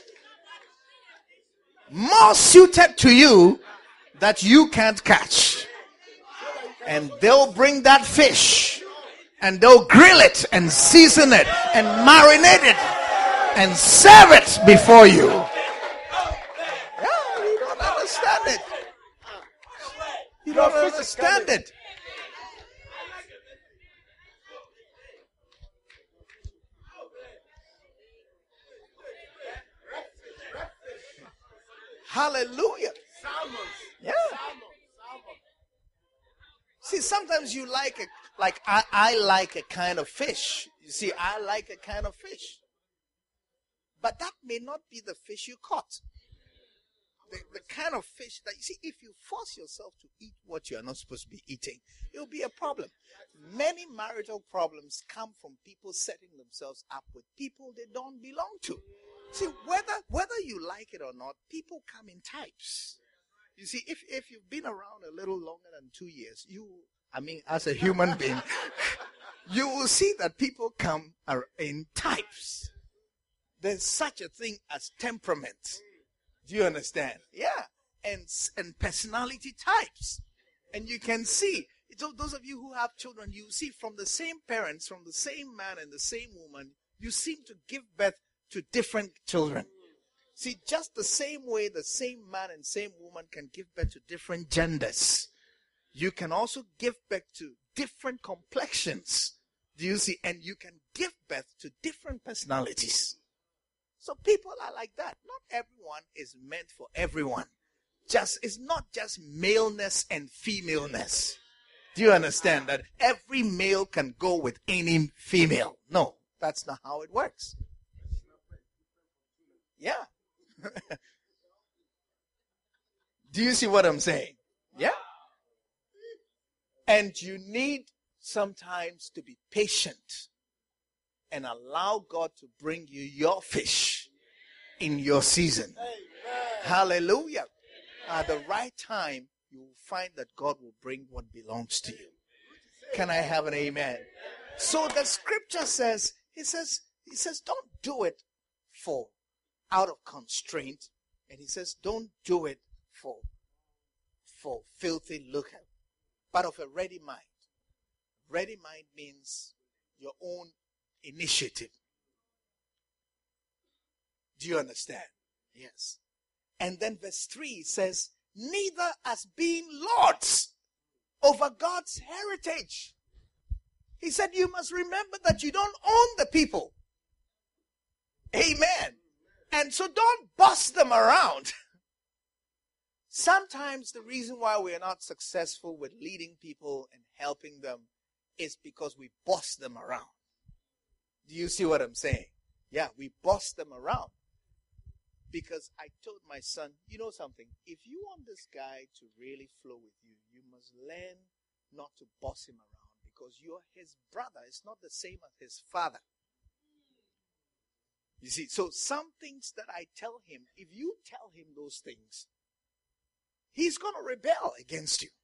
more suited to you that you can't catch. And they'll bring that fish and they'll grill it and season it and marinate it and serve it before you. Yeah, you don't understand it. You don't understand it. Hallelujah. Yeah. See, sometimes you I like a kind of fish. You see, I like a kind of fish. But that may not be the fish you caught. The kind of fish that, you see, if you force yourself to eat what you are not supposed to be eating, it'll be a problem. Many marital problems come from people setting themselves up with people they don't belong to. See, whether you like it or not, people come in types. You see, if you've been around a little longer than 2 years, as a human being, you will see that people come in types. There's such a thing as temperament. Do you understand? Yeah. And personality types. And you can see, those of you who have children, you see from the same parents, from the same man and the same woman, you seem to give birth to different children. See, just the same way the same man and same woman can give birth to different genders, you can also give birth to different complexions. Do you see? And you can give birth to different personalities. So people are like that. Not everyone is meant for everyone. It's not just maleness and femaleness. Do you understand that every male can go with any female? No, that's not how it works. Yeah. Do you see what I'm saying? Yeah. And you need sometimes to be patient and allow God to bring you your fish in your season. Amen. Hallelujah. At the right time, you will find that God will bring what belongs to you. Can I have an amen? So the scripture says, he says, don't do it for out of constraint. And he says, don't do it for filthy lucre, but of a ready mind. Ready mind means your own initiative. Do you understand? Yes. And then verse 3 says, neither as being lords over God's heritage. He said, you must remember that you don't own the people. Amen. And so don't boss them around. Sometimes the reason why we are not successful with leading people and helping them is because we boss them around. Do you see what I'm saying? Yeah, we boss them around. Because I told my son, you know something? If you want this guy to really flow with you, you must learn not to boss him around. Because you're his brother. It's not the same as his father. You see, so some things that I tell him, if you tell him those things, he's going to rebel against you.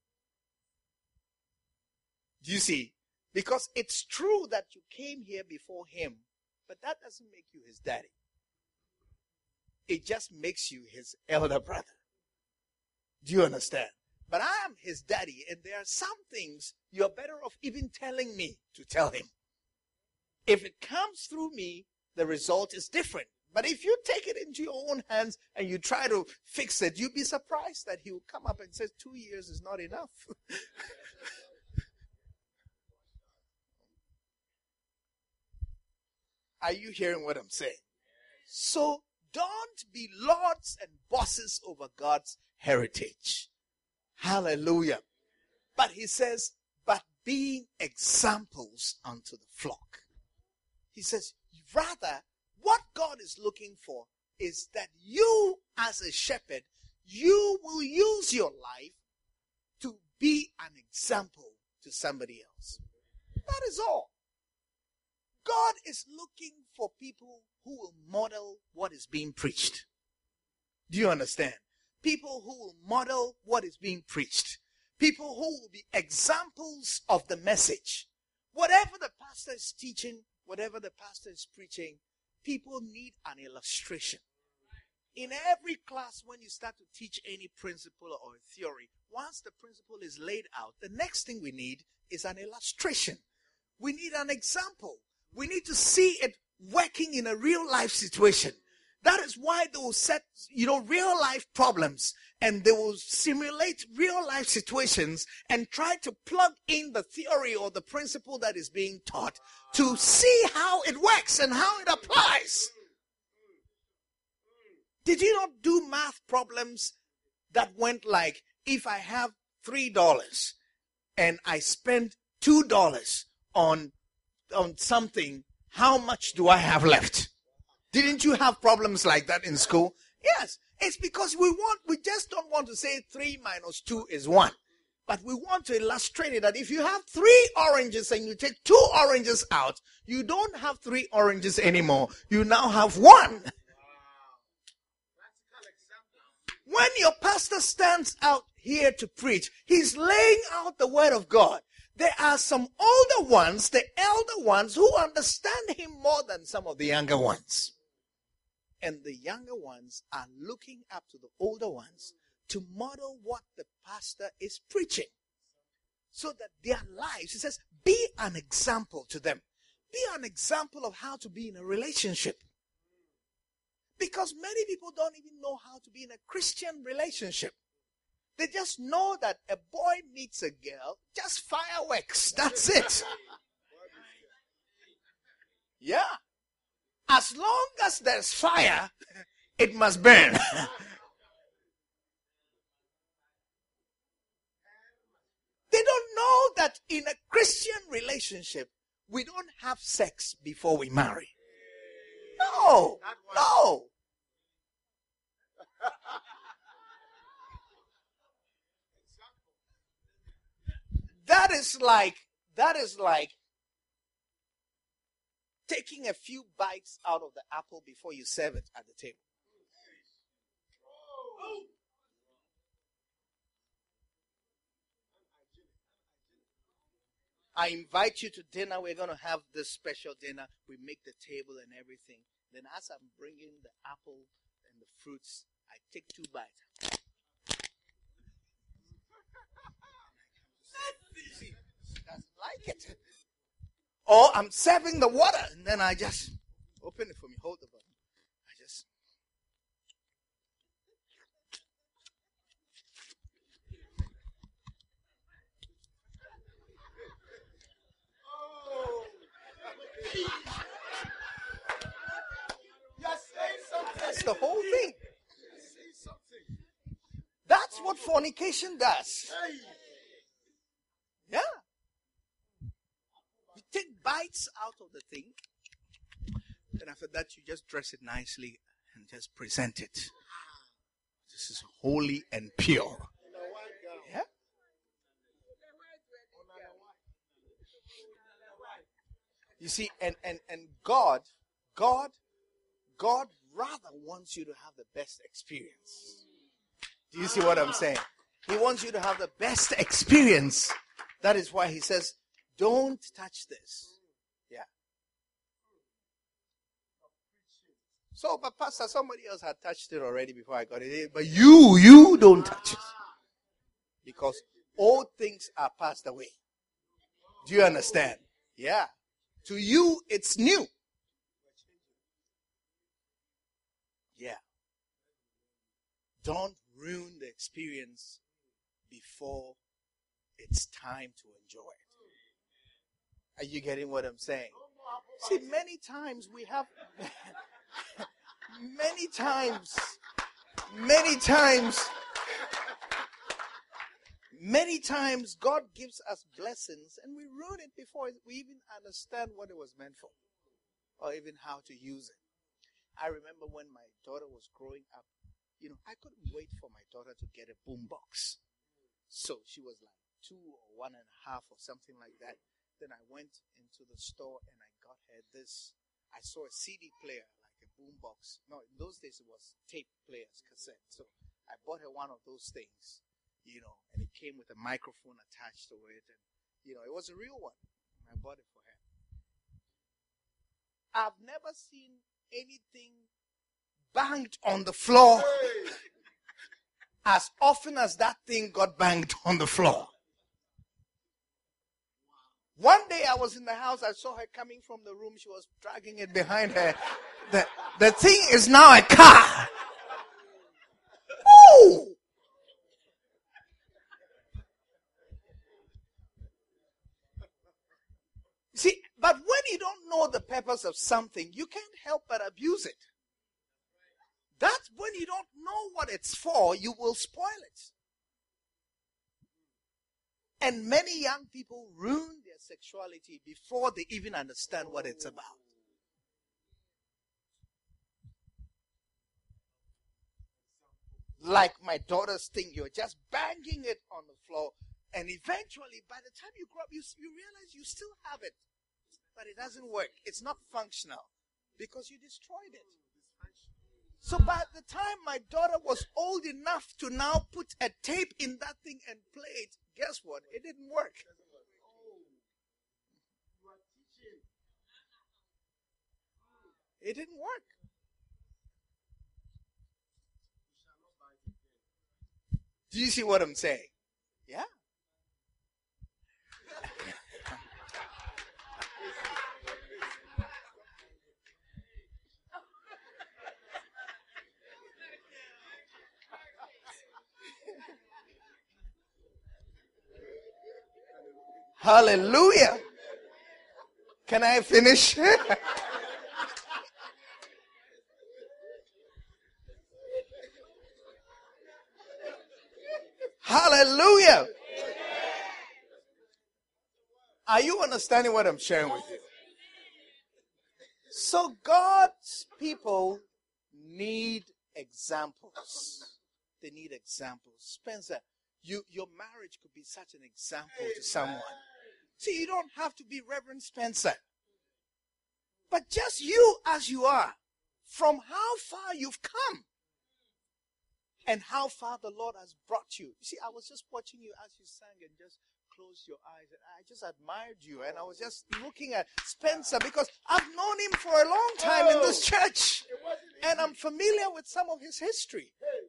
Do you see? Because it's true that you came here before him, but that doesn't make you his daddy. It just makes you his elder brother. Do you understand? But I am his daddy, and there are some things you're better off even telling me to tell him. If it comes through me, the result is different. But if you take it into your own hands and you try to fix it, you'll be surprised that he will come up and say 2 years is not enough. Are you hearing what I'm saying? So don't be lords and bosses over God's heritage. Hallelujah. But he says, but being examples unto the flock. He says, rather, what God is looking for is that you as a shepherd, you will use your life to be an example to somebody else. That is all. God is looking for people who will model what is being preached. Do you understand? People who will model what is being preached. People who will be examples of the message. Whatever the pastor is teaching, whatever the pastor is preaching, people need an illustration. In every class, when you start to teach any principle or theory, once the principle is laid out, the next thing we need is an illustration. We need an example. We need to see it working in a real life situation. That is why they will set, real life problems, and they will simulate real life situations and try to plug in the theory or the principle that is being taught to see how it works and how it applies. Did you not do math problems that went like, if I have $3 and I spend $2 on something, how much do I have left? Didn't you have problems like that in school? Yes. It's because we just don't want to say 3 minus 2 is 1. But we want to illustrate it that if you have 3 oranges and you take 2 oranges out, you don't have 3 oranges anymore. You now have 1. When your pastor stands out here to preach, he's laying out the word of God. There are some older ones, the elder ones, who understand him more than some of the younger ones. And the younger ones are looking up to the older ones to model what the pastor is preaching. So that their lives, he says, be an example to them. Be an example of how to be in a relationship. Because many people don't even know how to be in a Christian relationship. They just know that a boy meets a girl, just fireworks. That's it. Yeah. As long as there's fire, it must burn. They don't know that in a Christian relationship, we don't have sex before we marry. No. No. That is like taking a few bites out of the apple before you serve it at the table. I invite you to dinner. We're going to have this special dinner. We make the table and everything. Then as I'm bringing the apple and the fruits, I take 2 bites. She doesn't like it. Or I'm serving the water, and then I just open it for me. Hold the button. I just. That's the whole thing. That's what fornication does. Yeah. You take bites out of the thing. Then after that, you just dress it nicely and just present it. This is holy and pure. Yeah? You see, and God rather wants you to have the best experience. Do you see what I'm saying? He wants you to have the best experience. That is why he says, don't touch this. Yeah. So, but Pastor, somebody else had touched it already before I got it in. But you don't touch it. Because old things are passed away. Do you understand? Yeah. To you, it's new. Yeah. Don't ruin the experience before it's time to enjoy it. Are you getting what I'm saying? See, many times we have, many times, God gives us blessings and we ruin it before we even understand what it was meant for or even how to use it. I remember when my daughter was growing up, I couldn't wait for my daughter to get a boombox. So she was like 2 or 1.5 or something like that. Then I went into the store and I got her this. I saw a CD player, like a boombox. No, in those days it was tape players, cassette. So I bought her one of those things, and it came with a microphone attached to it. And, it was a real one. I bought it for her. I've never seen anything banged on the floor as often as that thing got banged on the floor. One day I was in the house, I saw her coming from the room, she was dragging it behind her. The thing is now a car. Ooh! See, but when you don't know the purpose of something, you can't help but abuse it. That's when you don't know what it's for, you will spoil it. And many young people ruin their sexuality before they even understand what it's about. Like my daughter's thing, you're just banging it on the floor. And eventually, by the time you grow up, you realize you still have it. But it doesn't work. It's not functional. Because you destroyed it. So by the time my daughter was old enough to now put a tape in that thing and play it, guess what? It didn't work. It didn't work. Do you see what I'm saying? Yeah. Hallelujah. Can I finish? Hallelujah. Are you understanding what I'm sharing with you? So God's people need examples. They need examples. Spencer, your marriage could be such an example to someone. See, you don't have to be Reverend Spencer. But just you as you are, from how far you've come and how far the Lord has brought you. You see, I was just watching you as you sang and just closed your eyes. And I just admired you. And I was just looking at Spencer because I've known him for a long time in this church. And I'm familiar with some of his history.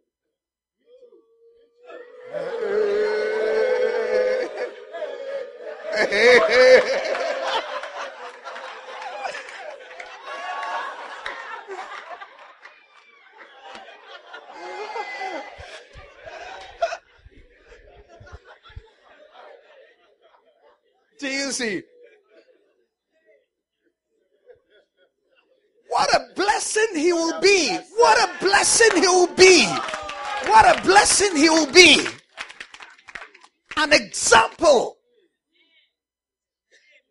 Do you see? What a blessing he will be. What a blessing he will be. What a blessing he will be. An example.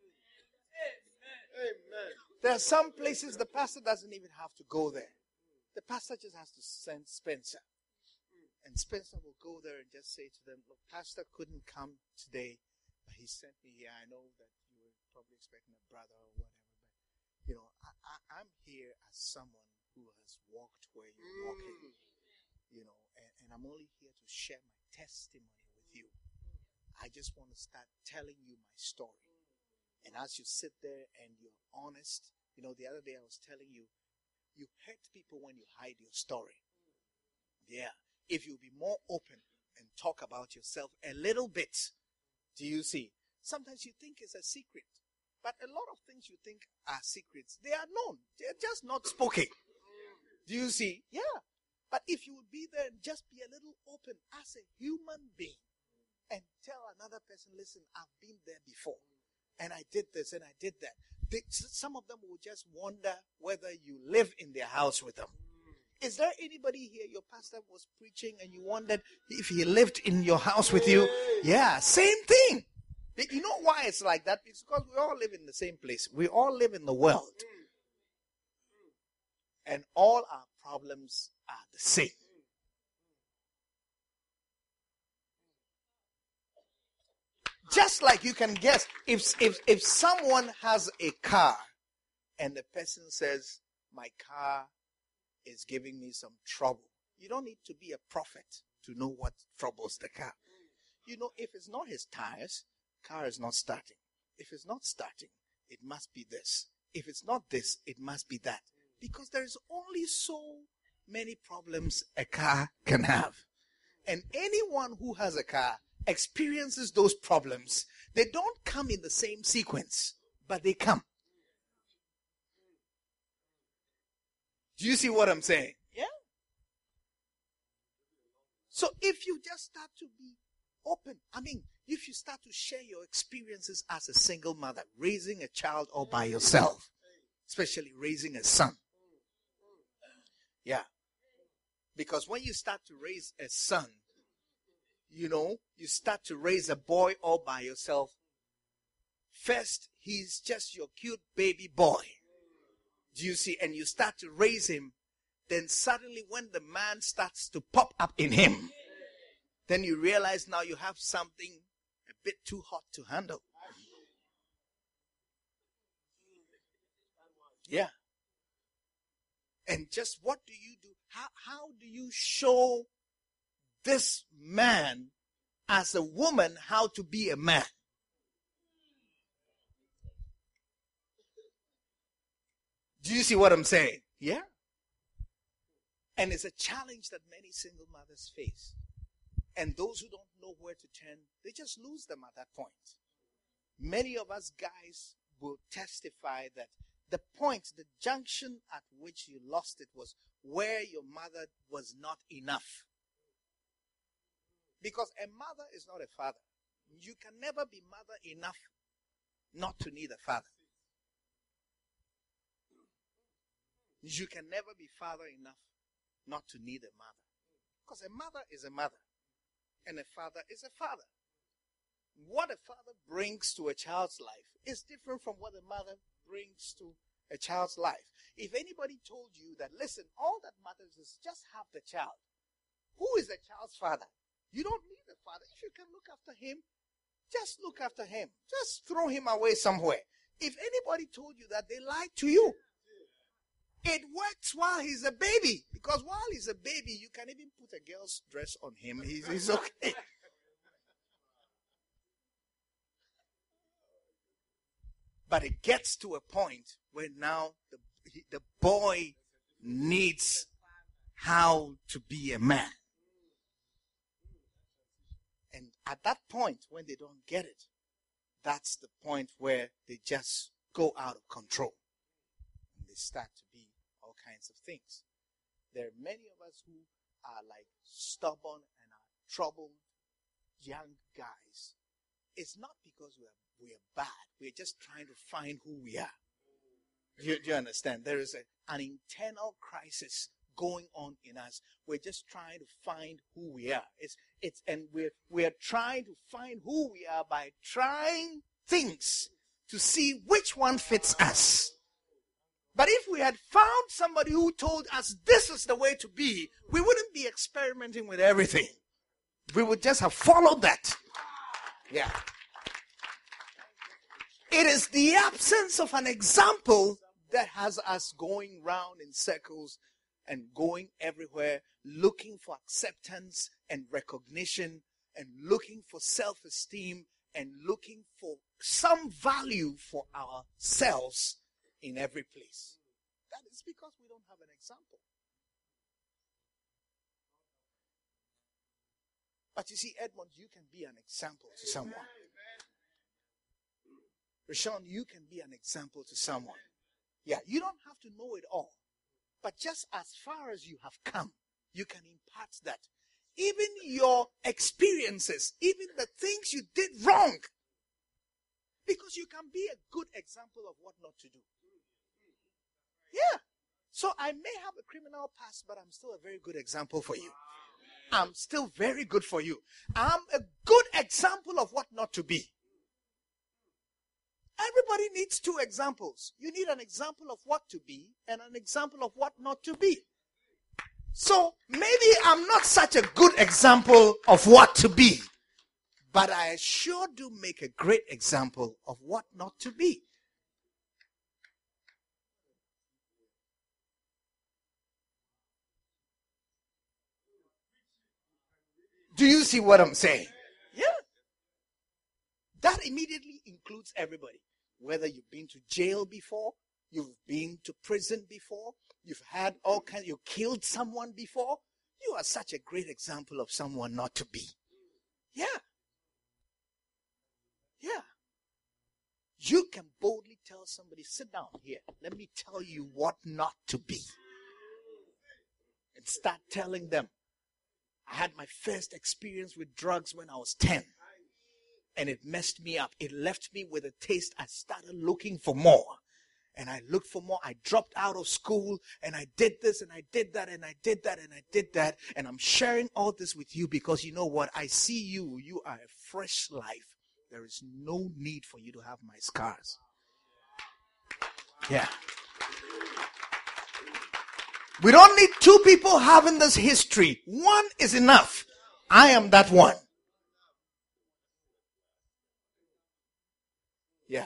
There are some places the pastor doesn't even have to go there. the pastor just has to send Spencer. And Spencer will go there and just say to them, look, pastor couldn't come today, but he sent me here. I know that you were probably expecting a brother or whatever, but, I'm here as someone who has walked where you're walking, and I'm only here to share my testimony with you. I just want to start telling you my story. And as you sit there and you're honest, the other day I was telling you, you hurt people when you hide your story. Yeah. If you be more open and talk about yourself a little bit, do you see? Sometimes you think it's a secret, but a lot of things you think are secrets, they are known. They're just not spoken. Do you see? Yeah. But if you would be there and just be a little open as a human being and tell another person, listen, I've been there before and I did this and I did that. Some of them will just wonder whether you live in their house with them. Is there anybody here, your pastor was preaching and you wondered if he lived in your house with you? Yeah, same thing. You know why it's like that? It's because we all live in the same place. We all live in the world. And all our problems are the same. Just like you can guess, if someone has a car and the person says, my car is giving me some trouble. You don't need to be a prophet to know what troubles the car. If it's not his tires, car is not starting. If it's not starting, it must be this. If it's not this, it must be that. Because there is only so many problems a car can have. And anyone who has a car experiences those problems. They don't come in the same sequence, but they come. Do you see what I'm saying? Yeah. So if you just start to be open, if you start to share your experiences as a single mother, raising a child all by yourself, especially raising a son. Yeah. Because when you start to raise a son, you start to raise a boy all by yourself. First, he's just your cute baby boy. Do you see? And you start to raise him. Then suddenly when the man starts to pop up in him, then you realize now you have something a bit too hot to handle. Yeah. And just what do you do? How do you show this man as a woman how to be a man? Do you see what I'm saying? Yeah. And it's a challenge that many single mothers face. And those who don't know where to turn, they just lose them at that point. Many of us guys will testify that the point, the junction at which you lost it was where your mother was not enough. Because a mother is not a father. You can never be mother enough not to need a father. You can never be father enough not to need a mother. Because a mother is a mother. And a father is a father. What a father brings to a child's life is different from what a mother brings to a child's life. If anybody told you that, listen, all that matters is just have the child. Who is the child's father? You don't need a father. If you can look after him, just look after him. Just throw him away somewhere. If anybody told you that, they lied to you. It works while he's a baby. Because while he's a baby, you can even put a girl's dress on him. He's okay. But it gets to a point where now the boy needs how to be a man. And at that point, when they don't get it, that's the point where they just go out of control. And they start to be all kinds of things. There are many of us who are like stubborn and are troubled young guys. It's not because we are bad. We're just trying to find who we are. Do you understand? There is an internal crisis going on in us. We're just trying to find who we are. And we're trying to find who we are by trying things to see which one fits us. But if we had found somebody who told us this is the way to be, we wouldn't be experimenting with everything. We would just have followed that. Yeah. It is the absence of an example that has us going round in circles and going everywhere, looking for acceptance and recognition and looking for self-esteem and looking for some value for ourselves in every place. That is because we don't have an example. But you see, Edmond, you can be an example to someone. Rashawn, you can be an example to someone. Yeah, you don't have to know it all. But just as far as you have come, you can impart that. Even your experiences, even the things you did wrong. Because you can be a good example of what not to do. Yeah. So I may have a criminal past, but I'm still a very good example for you. I'm still very good for you. I'm a good example of what not to be. Everybody needs two examples. You need an example of what to be and an example of what not to be. So maybe I'm not such a good example of what to be, but I sure do make a great example of what not to be. Do you see what I'm saying? Yeah. That immediately includes everybody. Whether you've been to jail before, you've been to prison before, you've had all kinds, you killed someone before, you are such a great example of someone not to be. Yeah. Yeah. You can boldly tell somebody, sit down here. Let me tell you what not to be. And start telling them. I had my first experience with drugs when I was 10. And it messed me up. It left me with a taste. I started looking for more. And I looked for more. I dropped out of school. And I did this and I did that and I did that and I did that. And I'm sharing all this with you because you know what? I see you. You are a fresh life. There is no need for you to have my scars. Yeah. We don't need two people having this history. One is enough. I am that one. Yeah.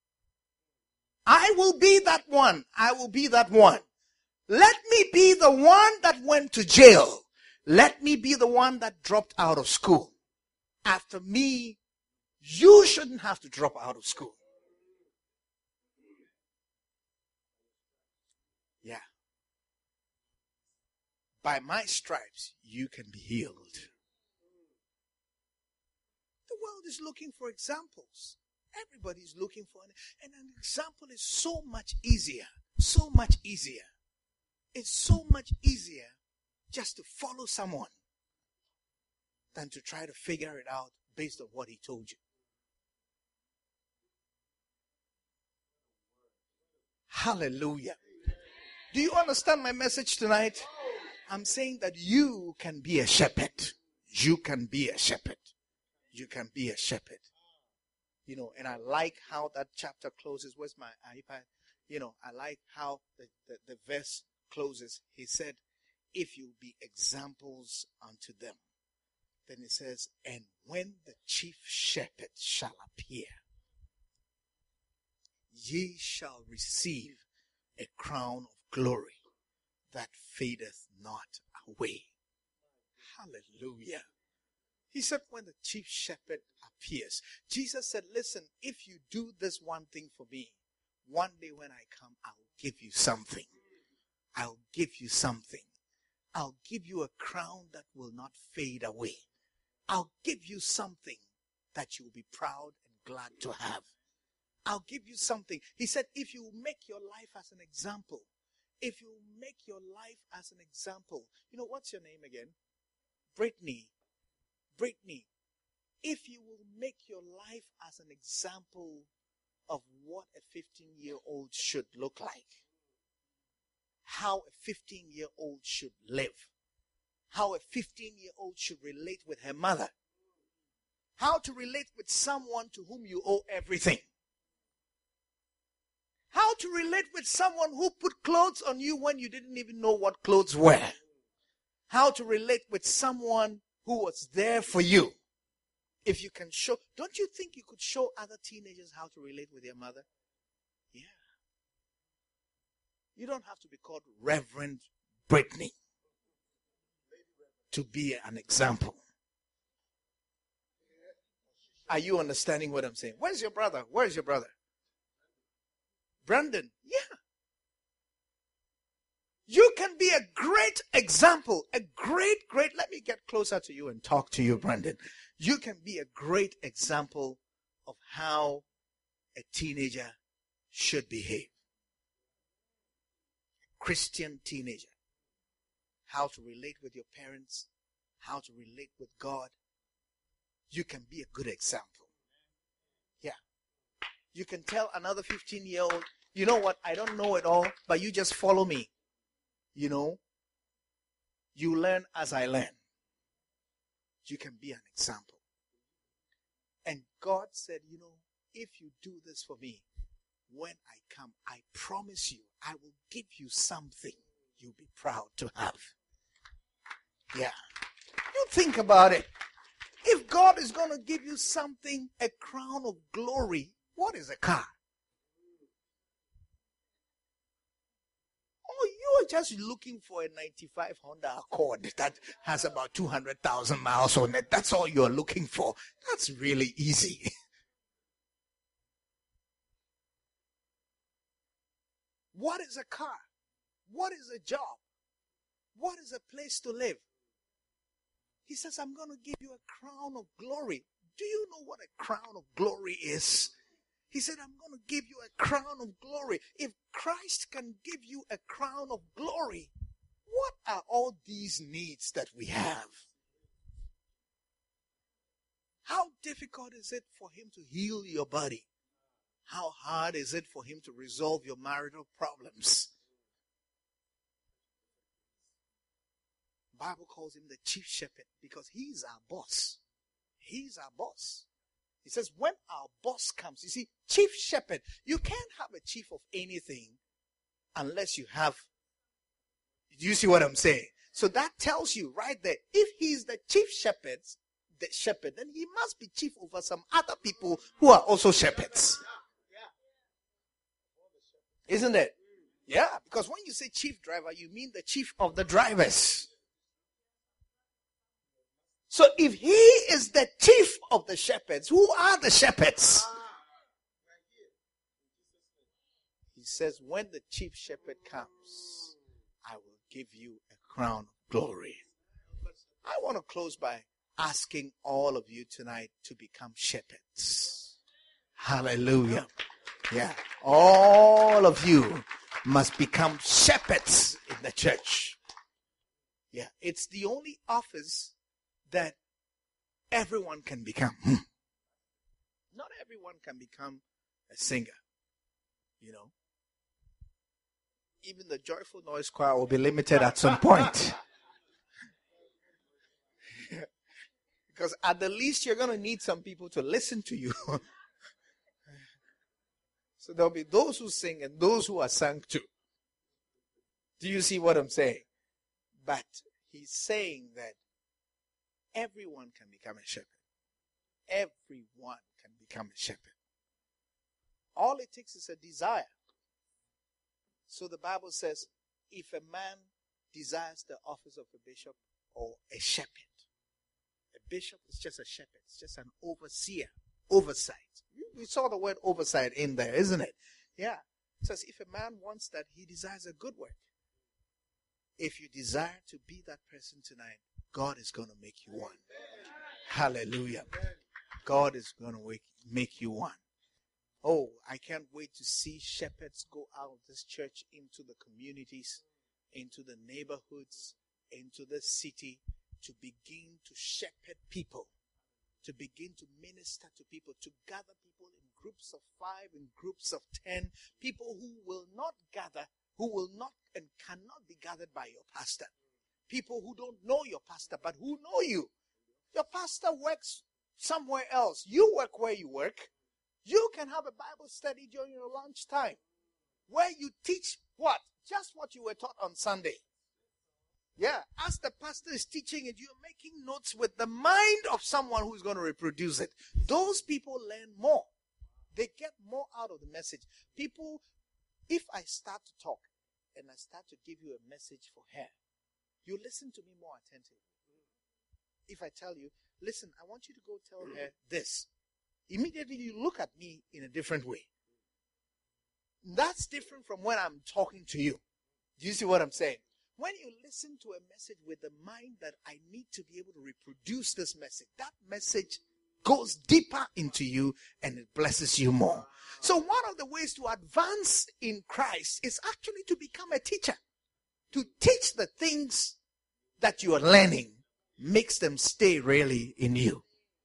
I will be that one. I will be that one. Let me be the one that went to jail. Let me be the one that dropped out of school. After me, you shouldn't have to drop out of school. Yeah. By my stripes, you can be healed. The world is looking for examples. Everybody's looking for and an example is so much easier. So much easier. It's so much easier just to follow someone than to try to figure it out based on what he told you. Hallelujah. Do you understand my message tonight? I'm saying that you can be a shepherd. You can be a shepherd. You can be a shepherd. You know, and I like how that chapter closes. Where's my iPad? You know, I like how the verse closes. He said, if you be examples unto them. Then it says, and when the chief shepherd shall appear, ye shall receive a crown of glory that fadeth not away. Hallelujah. He said when the chief shepherd appears, Jesus said, listen, if you do this one thing for me, one day when I come, I'll give you something. I'll give you something. I'll give you a crown that will not fade away. I'll give you something that you'll be proud and glad to have. I'll give you something. He said, if you make your life as an example, if you make your life as an example, you know, what's your name again? Brittany. If you will make your life as an example of what a 15-year-old should look like, how a 15-year-old should live, how a 15-year-old should relate with her mother, how to relate with someone to whom you owe everything, How to relate with someone who put clothes on you when you didn't even know what clothes were. How to relate with someone who was there for you. If you can show, don't you think you could show other teenagers how to relate with their mother? Yeah. You don't have to be called Reverend Brittany to be an example. Are you understanding what I'm saying? Where's your brother? Where's your brother? Brandon. Yeah. You can be a great example. Let me get closer to you and talk to you, Brandon. You can be a great example of how a teenager should behave. Christian teenager. How to relate with your parents. How to relate with God. You can be a good example. Yeah. You can tell another 15-year-old, you know what, I don't know it all, but you just follow me. You know, you learn as I learn. You can be an example. And God said, you know, if you do this for me, when I come, I promise you, I will give you something you'll be proud to have. Yeah. You think about it. If God is going to give you something, a crown of glory, what is a car? Oh, you are just looking for a 95 Honda Accord that has about 200,000 miles on it. That's all you're looking for. That's really easy. What is a car? What is a job? What is a place to live? He says, I'm going to give you a crown of glory. Do you know what a crown of glory is? He said, I'm going to give you a crown of glory. If Christ can give you a crown of glory, what are all these needs that we have? How difficult is it for him to heal your body? How hard is it for him to resolve your marital problems? The Bible calls him the chief shepherd because he's our boss. He's our boss. He says, when our boss comes, you see, chief shepherd, you can't have a chief of anything unless you have, do you see what I'm saying? So that tells you right there, if he's the chief shepherd, then he must be chief over some other people who are also shepherds. Isn't it? Yeah, because when you say chief driver, you mean the chief of the drivers. So if he is the chief of the shepherds, who are the shepherds? He says, when the chief shepherd comes, I will give you a crown of glory. I want to close by asking all of you tonight to become shepherds. Hallelujah. Yeah. All of you must become shepherds in the church. Yeah. It's the only office that everyone can become. Not everyone can become a singer. You know. Even the Joyful Noise Choir will be limited at some point. Because at the least you're going to need some people to listen to you. So there'll be those who sing and those who are sung to. Do you see what I'm saying? But he's saying that everyone can become a shepherd. Everyone can become a shepherd. All it takes is a desire. So the Bible says, if a man desires the office of a bishop or a shepherd, a bishop is just a shepherd. It's just an overseer, oversight. We saw the word oversight in there, isn't it? Yeah. It says, if a man wants that, he desires a good work. If you desire to be that person tonight, God is going to make you one. Hallelujah. God is going to make you one. Oh, I can't wait to see shepherds go out of this church into the communities, into the neighborhoods, into the city, to begin to shepherd people, to begin to minister to people, to gather people in groups of 5, in groups of 10, people who will not gather, who will not and cannot be gathered by your pastor. People who don't know your pastor, but who know you. Your pastor works somewhere else. You work where you work. You can have a Bible study during your lunch time. where you teach what? Just what you were taught on Sunday. Yeah, as the pastor is teaching it, you're making notes with the mind of someone who's going to reproduce it. Those people learn more. They get more out of the message. People, if I start to talk and I start to give you a message for her, you listen to me more attentively. If I tell you, listen, I want you to go tell her this, immediately you look at me in a different way. That's different from when I'm talking to you. Do you see what I'm saying? When you listen to a message with the mind that I need to be able to reproduce this message, that message goes deeper into you and it blesses you more. So one of the ways to advance in Christ is actually to become a teacher. To teach the things that you are learning makes them stay really in you.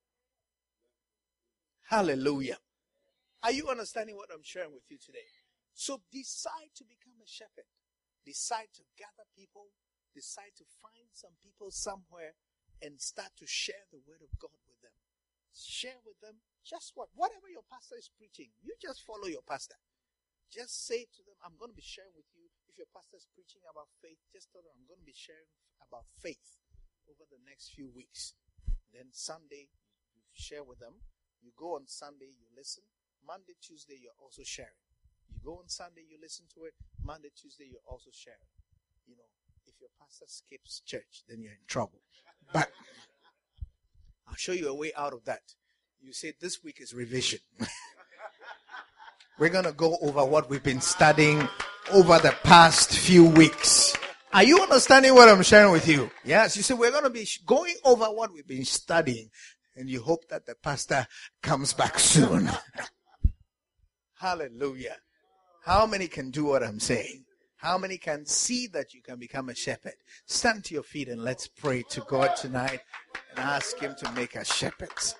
Hallelujah. Are you understanding what I'm sharing with you today? So decide to become a shepherd. Decide to gather people. Decide to find some people somewhere and start to share the word of God with them. Share with them just whatever your pastor is preaching. You just follow your pastor. Just say to them, I'm going to be sharing with you. If your pastor is preaching about faith, just tell them I'm going to be sharing about faith over the next few weeks. Then Sunday, you share with them. You go on Sunday, you listen. Monday, Tuesday, you're also sharing. You go on Sunday, you listen to it. Monday, Tuesday, you're also sharing. You know, if your pastor skips church, then you're in trouble. But I'll show you a way out of that. You say this week is revision. We're going to go over what we've been studying over the past few weeks. Are you understanding what I'm sharing with you? Yes, you say we're going to be going over what we've been studying. And you hope that the pastor comes back soon. Hallelujah. How many can do what I'm saying? How many can see that you can become a shepherd? Stand to your feet and let's pray to God tonight and ask Him to make us shepherds.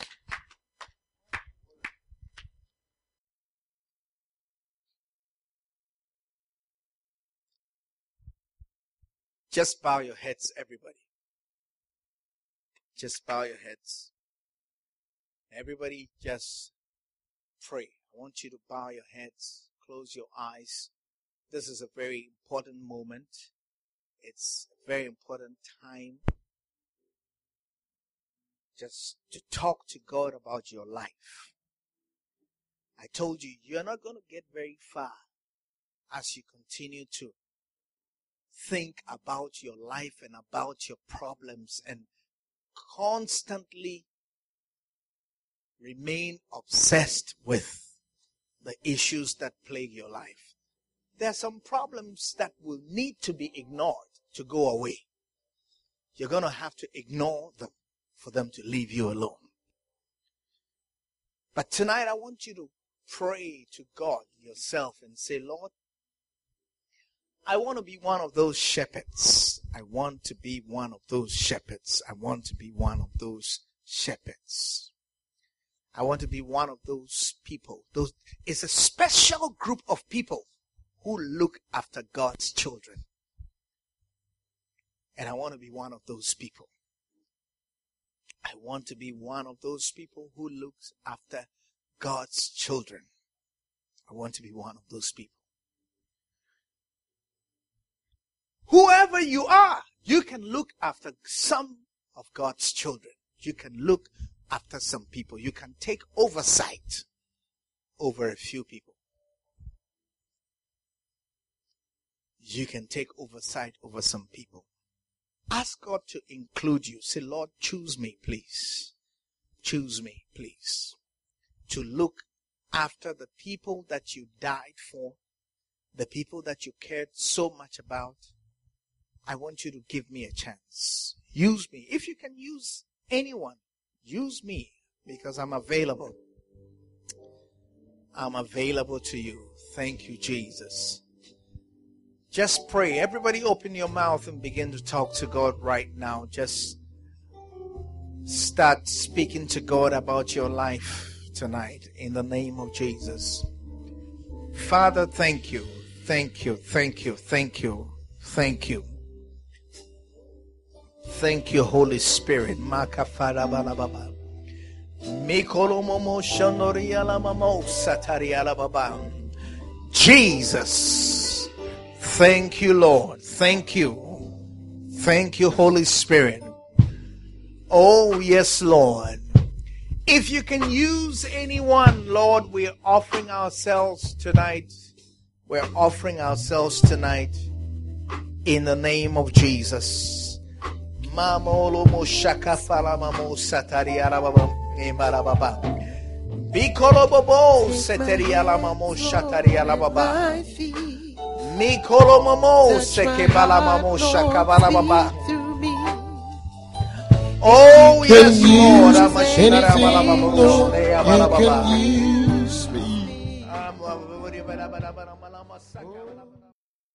Just bow your heads, everybody. Just bow your heads. Everybody just pray. I want you to bow your heads, close your eyes. This is a very important moment. It's a very important time just to talk to God about your life. I told you, you're not going to get very far as you continue to think about your life and about your problems and constantly remain obsessed with the issues that plague your life. There are some problems that will need to be ignored to go away. You're going to have to ignore them for them to leave you alone. But tonight I want you to pray to God yourself and say, Lord, I want to be one of those shepherds. I want to be one of those shepherds. I want to be one of those shepherds. I want to be one of those people. It's a special group of people who look after God's children. And I want to be one of those people. I want to be one of those people who looks after God's children. I want to be one of those people. Whoever you are, you can look after some of God's children. You can look after some people. You can take oversight over a few people. You can take oversight over some people. Ask God to include you. Say, Lord, choose me, please. Choose me, please. To look after the people that you died for, the people that you cared so much about. I want you to give me a chance. Use me. If you can use anyone, use me, because I'm available. I'm available to you. Thank you, Jesus. Just pray. Everybody open your mouth and begin to talk to God right now. Just start speaking to God about your life tonight in the name of Jesus. Father, thank you. Thank you. Thank you. Thank you. Thank you. Thank you, Holy Spirit. Makafarabalababa. Mikolomomo shonorialamamo satarialababa. Jesus. Thank you, Lord. Thank you. Thank you, Holy Spirit. Oh, yes, Lord. If you can use anyone, Lord, we're offering ourselves tonight. We're offering ourselves tonight in the name of Jesus. Mamolo moshaka fala mamo satariara baba emara baba. Bikolo bobo setariala mamo shatariala baba. Mikolo mamo sekebala mamo shakabala baba. Oh yes, Lord. Anything, Lord, you can use me.